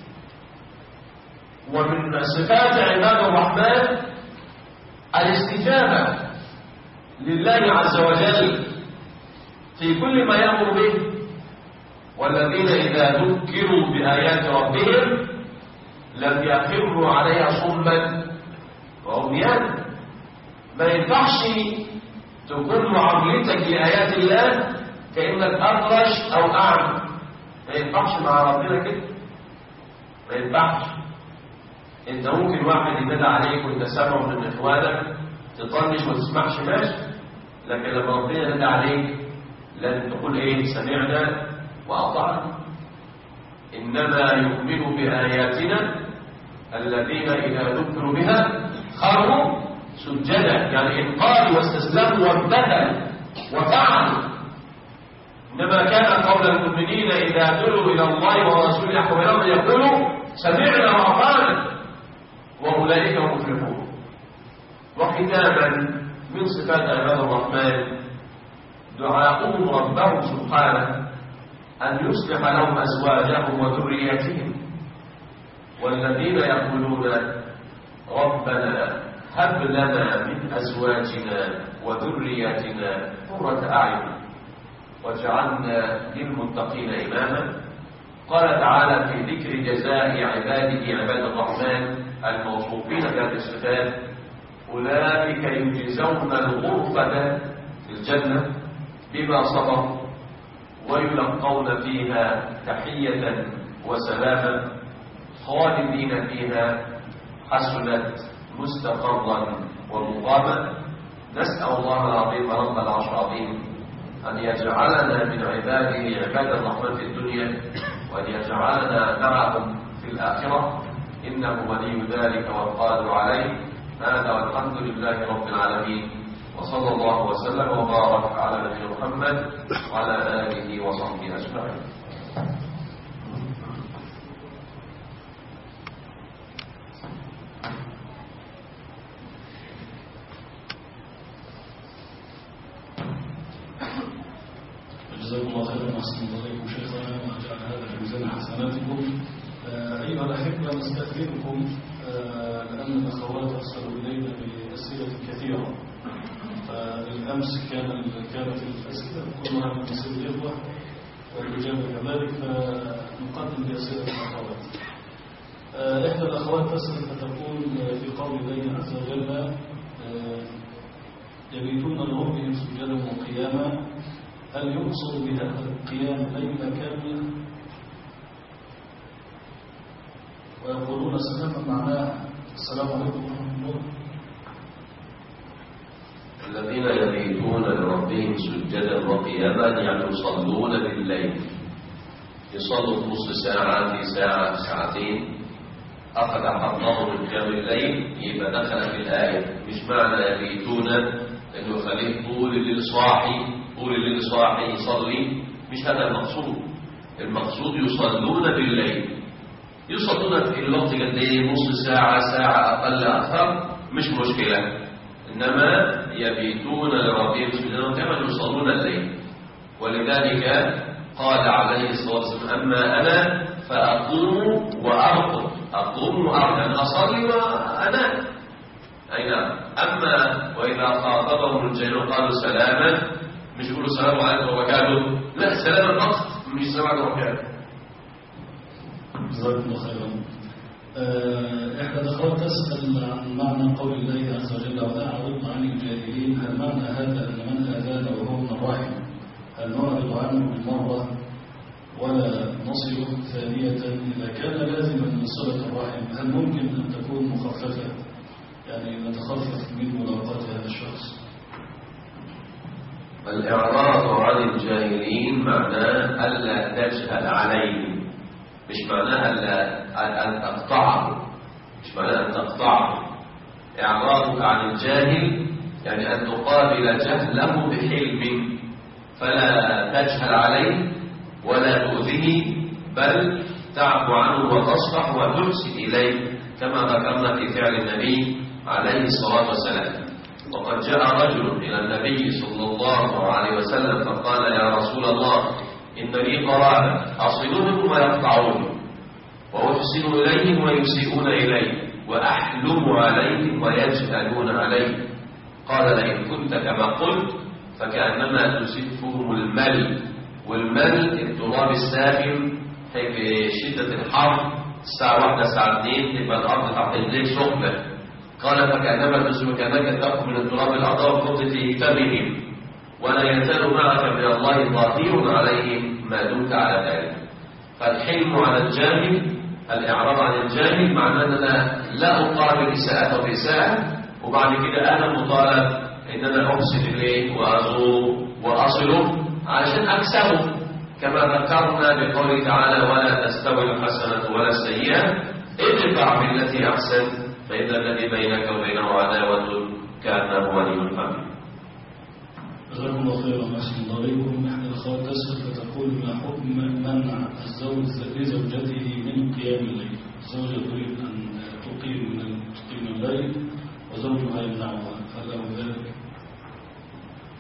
ومن صفات عباد الرحمن الاستجابة لله عز وجل في كل ما يأمر به. والذين إذا ذكروا بآيات ربهم لم يخروا عليها صما وعميانا. ما ينفعش تكون معاملتك لآيات الله كأنك أطرش أو أعمى. ما ينفعش مع ربنا كده، ما ينفعش. انت ممكن واحد ينادى عليك وانت سامع من اخوانك تطنش وما تسمعش، ماشي. لكن لما ربنا ينادى عليك لازم تقول ايه؟ سمعنا واطعنا. انما يؤمن باياتنا الذين اذا ذكروا بها خروا سجدا، يعني انقادوا واستسلموا وامتثلوا وفعلوا. انما كان قول المؤمنين اذا دعوا الى الله ورسوله يحكم يقولوا سمعنا واطعنا وأولئك هم المفلحون. وختاما من صفات عباد الرحمن دعاؤهم ربهم سبحانه أن يصلح لهم أزواجهم وذرياتهم. والذين يقولون ربنا هب لنا من أزواجنا وذرياتنا قرة أعين واجعلنا للمتقين إماما. قال تعالى في ذكر جزاء عباده عباد الرحمن الموصوفين بهذه الصفات: أولئك يجزون الغرفة في الجنة بما صبروا ويلقون فيها تحية وسلاما خالدين فيها حسنت مستقرا ومقاما. نسأل الله العظيم رب العرش العظيم أن يجعلنا من عباده عباد الرحمن في الدنيا وأن يجعلنا معهم في الآخرة، إنه ولي ذلك والقادر عليه. هذا والحمد لله رب العالمين، وصلى الله وسلم وبارك على نبينا محمد وعلى آله وصحبه أجمعين. جزاكم الله خيرا وأحسن الله إليكم شيخنا وجعل هذا في ميزان حسناتكم. أيها الأحبة، نستأذنكم لأن الأخوات أرسلوا إلينا بأسئلة كثيرة، فالأمس كانت الأسئلة كلها من نصيب الإخوة والإجابة كذلك، فنقدم بأسئلة الأخوات. إحدى الأخوات تسأل فتقول في قول الله عز وجل: يبيتون لربهم سجدا وقياما، هل يقصد بهذا القيام ليلة كاملة؟ ويقولون سلاما معناه السلام عليكم ورحمة الله. الذين يبيتون لربهم سجدا وقياما يعني يصلون بالليل، يصلوا نص ساعة في ساعة ساعتين، أخذ حظه من قيام الليل يبقى دخل في الآية. مش معنى يبيتون إنه يخليه طول الليل صاحي طول الليل صاحي يصلي، مش هذا المقصود. المقصود يصلون بالليل، يصلون في الوقت قد ايه؟ نص ساعة ساعة أقل أكثر مش مشكلة، إنما يبيتون لربهم سجدا وقياما يصلون الليل. ولذلك قال عليه الصلاة والسلام: أما أنا فأقوم وأرقد. أقوم وأرقد يعني أصلي وأنام. أي نعم. أما وإذا خاطبهم الجاهلون قالوا سلاما، مش يقولوا السلام عليكم وبركاته، لا، سلام الوقت مش سلام عليكم وبركاته. جزاكم الله خيرا. إحدى الأخوات تسأل عن معنى قول الله عز وجل: وأعرض عن الجاهلين. هل معنى هذا أن من آذانا وهو من الرحم هل نعرض عنه بالمرة ولا نصله؟ ثانية، إذا كان لازما من صلة الرحم هل ممكن أن تكون مخففة، يعني نتخفف من ملاقاة هذا الشخص؟ الإعراض عن الجاهلين معناه ألا تجهل عليهم، مش معناه أن تقطعه، مش معناه أن تقطعه. إعراضك عن الجاهل يعني أن تقابل جهله بحلم، فلا تجهل عليه ولا تؤذيه، بل تعفو عنه وتصفح وتحسن إليه، كما ذكرنا في فعل النبي عليه الصلاة والسلام. وقد جاء رجل إلى النبي صلى الله عليه وسلم فقال: يا رسول الله، إن لي قرابة أصلهم ويقطعون، وأحسن إليهم ويسيئون إلي، وأحلم عليهم ويجهلون علي. قال: لئن كنت كما قلت فكأنما تسفهم المل، والمل التراب الساخن في شدة الحر، الساعة 1 الساعة 2 تبقى الأرض تحت رجليك سخنة. قال: فكأنما تسفك كأنك تأخذ من التراب الأرض وتحط في فمهم، ولا يزال معك من الله ظهير عليهم ما دمت على ذلك. فالحلم على الجاهل، الإعراض عن الجاهل، معناه أن أنا لا أقابل إساءته بإساءة، وبعد كده أنا مطالب إن أنا أحسن إليه وأزوره وأصله عشان أكسبه، كما ذكرنا بقوله تعالى: ولا تستوي الحسنة ولا السيئة ادفع بالتي أحسن فإذا الذي بينك وبينه عداوة كأنه ولي حميم. جزاكم الله خيرا وأحسن الله إليكم. إحدى الأخوات تسأل فتقول: ما حكم منع الزوج لزوجته من قيام الليل؟ الزوجة تريد أن تقيم الليل وزوجها يمنعها، هل له ذلك؟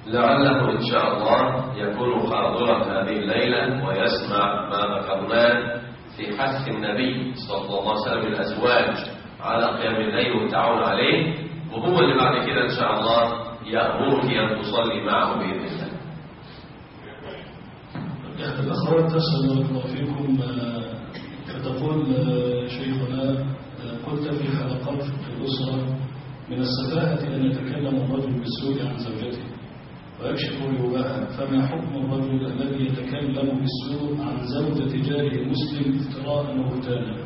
لعله إن شاء الله يكون حاضرا هذه الليلة ويسمع ما ذكرناه في حث النبي صلى الله عليه وسلم الأزواج على قيام الليل والتعاون عليه، وهو اللي بعد كده إن شاء الله يأمرك أن تصلي معه بإذن الله. الأخوات تسأل بارك الله فيكم، فتقول شيخنا قلت في حلقات فقه الأسرة من السفاهة أن يتكلم الرجل بالسوء عن زوجته ويكشف عيوبها، فما حكم الرجل الذي يتكلم بالسوء عن زوجة جاره المسلم افتراء وبهتانا؟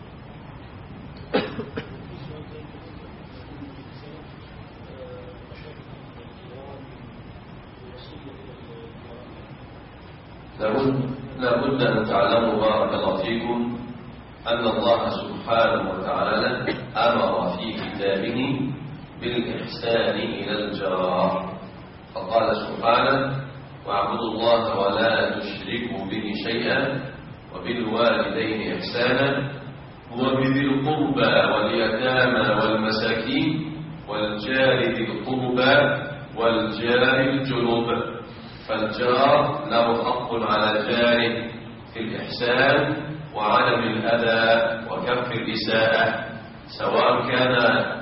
لابد أن تعلموا بارك الله فيكم أن الله سبحانه وتعالى أمر في كتابه بالإحسان إلى الجار، فقال سبحانه: واعبدوا الله ولا تشركوا به شيئا وبالوالدين إحسانا وبذي القربى واليتامى والمساكين والجار ذي القربى والجار الجنوب. فالجار له حق على جاره في الإحسان وعدم الأذى وكف الإساءة، سواء كان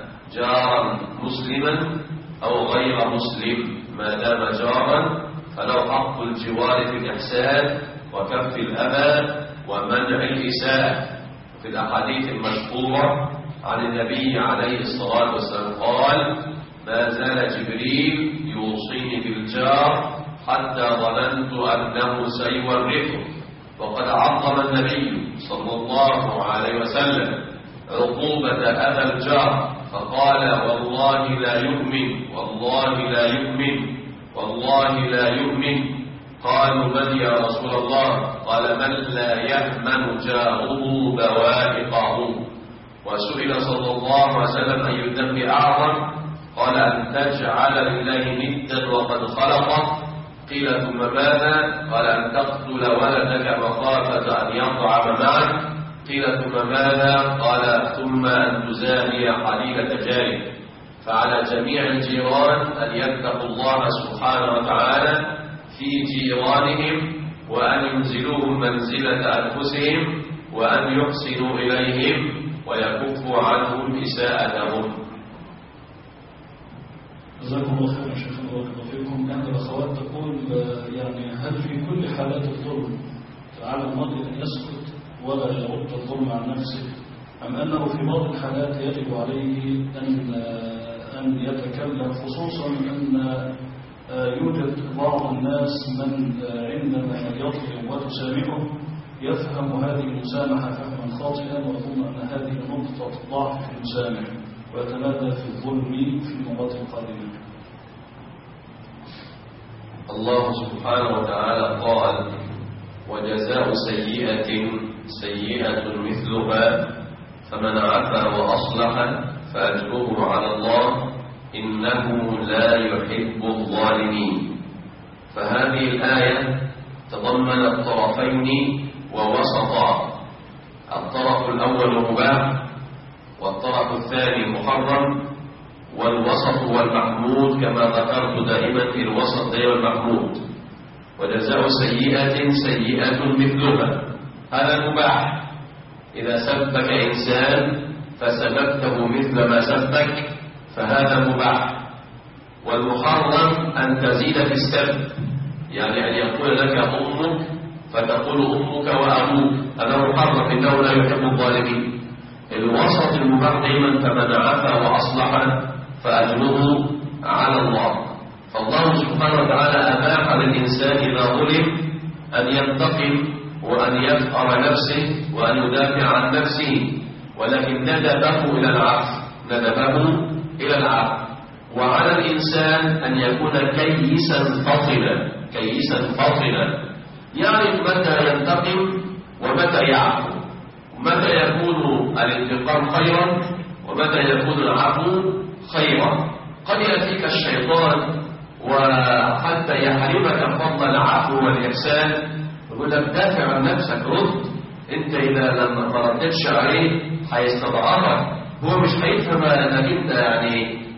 جارا مسلما أو غير مسلم، ما دام جارا فله حق الجوار في الإحسان وكف الأذى ومنع الإساءة. في الأحاديث المشهورة عن النبي عليه الصلاة والسلام قال: ما زال جبريل يوصيني بالجار حتى ظننت أنه سيورثه. وقد عظم النبي صلى الله عليه وسلم عقوبة أذى الجار فقال: والله لا يؤمن، والله لا يؤمن، والله لا يؤمن. قالوا: من يا رسول الله؟ قال: من لا يأمن جاره بوائقه. وسئل صلى الله عليه وسلم: أي الذنب أعظم؟ قال: أن تجعل لله ندا وقد خلقه. قيل: ثم ماذا؟ قال: أن تقتل ولدك مخافة أن يطعم معك. قيل: ثم ماذا؟ قال: ثم أن تزاني حليلة جارك. فعلى جميع الجيران أن يتقوا الله سبحانه وتعالى في جيرانهم، وأن ينزلوهم منزلة أنفسهم، وأن يحسنوا إليهم ويكفوا عنهم إساءتهم. جزاكم الله خيرا شيخنا بارك الله فيكم. عند الأخوات تقول يعني هل في كل حالات الظلم على المرء أن يسكت ولا يرد الظلم عن نفسه، أم أنه في بعض الحالات يجب عليه أن يتكلم، خصوصا أن يوجد بعض الناس من عندما يظلم وتسامحه يفهم هذه المسامحة فهما خاطئا ويظن أن هذه نقطة ضعف في المسامح ويتمادى في الظلم في المرات القادمة؟ الله سبحانه وتعالى قال: وجزاء سيئة سيئة مثلها فمن عفا وأصلح فأجره على الله إنه لا يحب الظالمين. فهذه الآية تضمنت طرفين ووسطا، الطرف الأول مباح والطرف الثاني محرم، والوسط والمحمود كما ذكرت دائما الوسط هو المحمود. وجزاء سيئة سيئة مثلها، هذا مباح، إذا سبك إنسان فسببته مثل ما سبك فهذا مباح. والمحرم أن تزيد في السب، يعني أن يقول لك أمك فتقول أمك وأبوك، هذا محرم إنه لا يحب الظالمين. الوسط المباح دائما فمن عفا وأصلح فأجره على الله. فالله سبحانه وتعالى أباح للإنسان إذا ظلم أن ينتقم وأن يفأر نفسه وأن يدافع عن نفسه، ولكن ندبه إلى العفو، ندبه إلى العفو. وعلى الإنسان أن يكون كيسا فطنا، كيسا فطنا، يعرف متى ينتقم ومتى يعفو، ومتى يكون الانتقام خيرا ومتى يكون العفو خيرا. قد يأتيك الشيطان وحتى يحرمك فضل العفو والإحسان، يقول لك دافع عن نفسك، رد، انت إذا لما ردتش عليه هيستضعفك، هو مش هيفهم انك انت يعني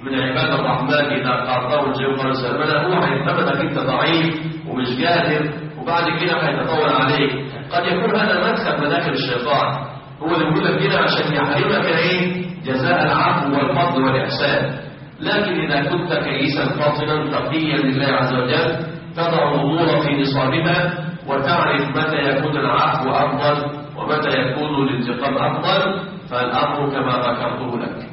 من عباد الرحمن إذا قاطعوا الجو قالوا سلام، لا هو هيعتبرك أنت ضعيف ومش قادر وبعد كده هيتطور عليك. قد يكون هذا مدخل مداخل الشيطان، هو اللي بيقول لك كده عشان يحرمك ايه؟ جزاء العفو والفضل والإحسان. لكن إذا كنت كيسا فاطنا تقيا لله عز وجل تضع الأمور في نصابها وتعرف متى يكون العفو أفضل ومتى يكون الانتقام أفضل، فالأمر كما ذكرته لك.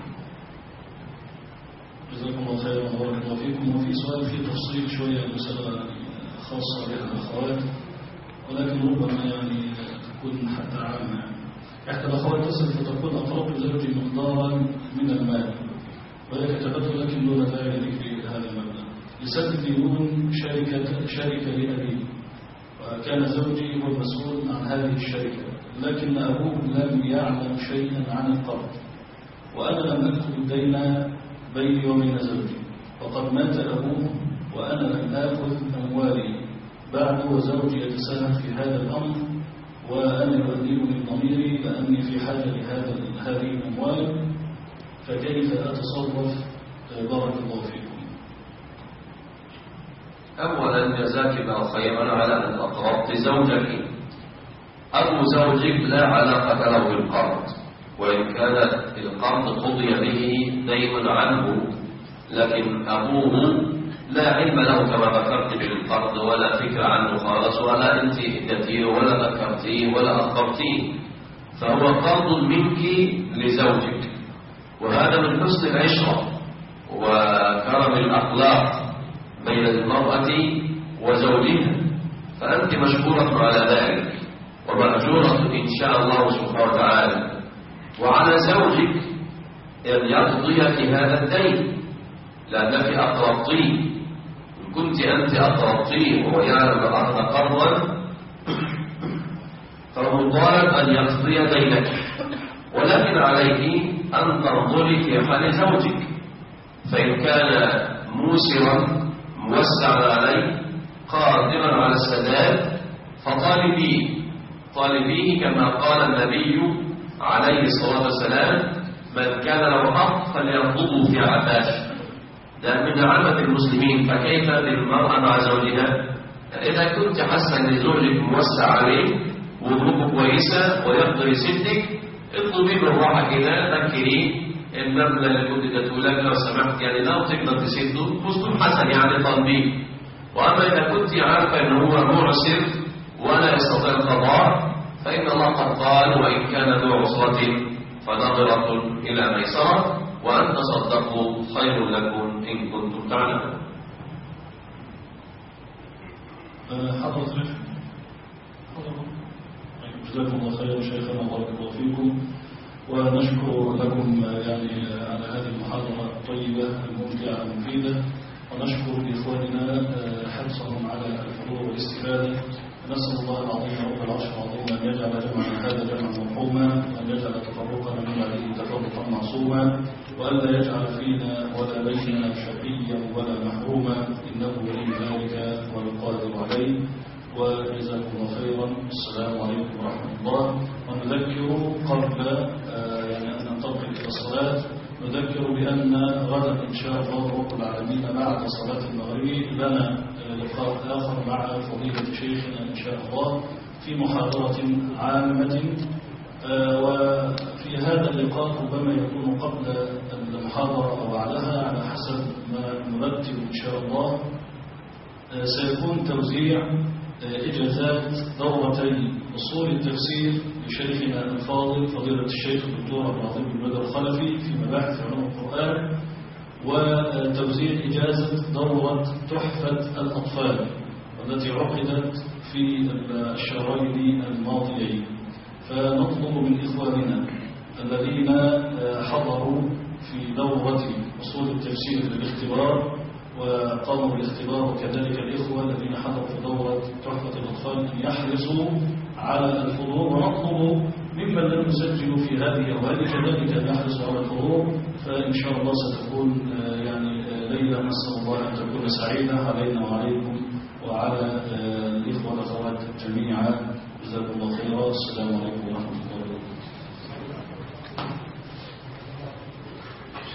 جزاكم الله خيرا وبارك الله فيكم. وفي سؤال فيه تفصيل شوية، مسألة خاصة بالأخوات ولكن ربما يعني تكون حتى عامة. إحدى الأخوات تسأل فتقول أطلبت زوجي مقدارا من المال وهي كتبته لكن دون داعي لذكر هذا المبلغ لسد ديون شركة لأبيه، وكان زوجي هو المسؤول عن هذه الشركة، لكن أبوه لم يعلم شيئا عن القرض وأنا لم أكتب الدين بيني وبين زوجي، وقد مات أبوه وأنا لم آخذ أموالي بعد وزوجي يتساهل في هذا الأمر وأنا يؤدبني ضميري لأني في حاجة هذه الأموال، فكيف أتصرف؟ بارك الله فيكم. أولا جزاك الله خيرا على أن أقرضت زوجك. أبو زوجك لا علاقة له بالقرض، وإن كان القرض قضي به دين عنه، لكن أبوه لا علم له كما ذكرت بالقرض ولا فكرة عنه خالص، ولا أنت ادتيه ولا ذكرتيه ولا أخبرتيه، فهو قرض منك لزوجك، وهذا من حسن العشرة وكرم الأخلاق بين المرأة وزوجها، فأنت مشكورة على ذلك ومأجورة إن شاء الله سبحانه وتعالى. وعلى زوجك أن يقضيك هذا الدين لأنك أقرضتيه، إن كنت أنت أقرضتيه وهو يعلم أن قرضا فهو طالب أن يقضي دينك، ولكن عليه أن تنظري في حال زوجك، فإن كان موسرا موسعا عليه قادرا على السداد فطالبيه كما قال النبي عليه الصلاة والسلام: من كان له حق فليرفضه في عباش. ده من عامة المسلمين، فكيف بالمرأة مع زوجها؟ إذا كنت حاسة أن زوجك موسع عليه وظروفه كويسة ويقدر يسدك، اطلبي بالراحة كده، ذكريه المبلغ اللي كنت تقول لو سمحت يعني لو تقدر تسده أسلوب حسن يعني تنظيم. وأما إذا كنت عارفة أنه هو معسر ولا يستطيع القضاء فإن الله قد قال: وإن كان ذو عسرة فنظرة إلى ميسرة وأن تصدقوا خير لكم إن كنتم تعلمون. حضرتك جزاكم الله خيرا شيخنا وبارك الله فيكم، ونشكر لكم يعني على هذه المحاضرة الطيبة الممتعة المفيدة، ونشكر إخواننا حرصهم على الحضور والاستفادة. نسأل الله العظيم رب العرش العظيم أن يجعل جمعنا هذا جمعا مرحوما، وأن يجعل تفرقنا من بعده تفرقا معصوما، وألا يجعل فينا ولا بيننا شقيا ولا محروما، إنه ولي ذلك والقادر عليه. وجزاكم الله خيرا. السلام عليكم ورحمة الله. ونذكر قبل يعني أن ننتقل إلى الصلاة، نذكر بأن غدا إن شاء الله رب العالمين بعد صلاة المغرب لنا لقاء آخر مع فضيلة شيخنا إن شاء الله في محاضرة عامة، وفي هذا اللقاء ربما يكون قبل المحاضرة أو بعدها على حسب ما نرتب إن شاء الله. سيكون توزيع إجازات دورتي أصول التفسير لشيخنا الفاضل فضيلة الشيخ الدكتور عبد العظيم بن بدر الخلفي في مباحث علوم القرآن، وتوزيع إجازة دورة تحفة الأطفال والتي عقدت في الشهرين الماضيين. فنطلب من إخواننا الذين حضروا في دورة أصول التفسير للاختبار وقاموا بالاختبار، وكذلك الإخوة الذين حضروا في دورة تحفة الأطفال أن يحرصوا على الحضور، ونطلب ممن لم يسجلوا في هذه أو هذه كذلك أن يحرصوا على الحضور، فإن شاء الله ستكون يعني ليلة نسأل الله أن تكون سعيدة علينا وعليكم وعلى الإخوة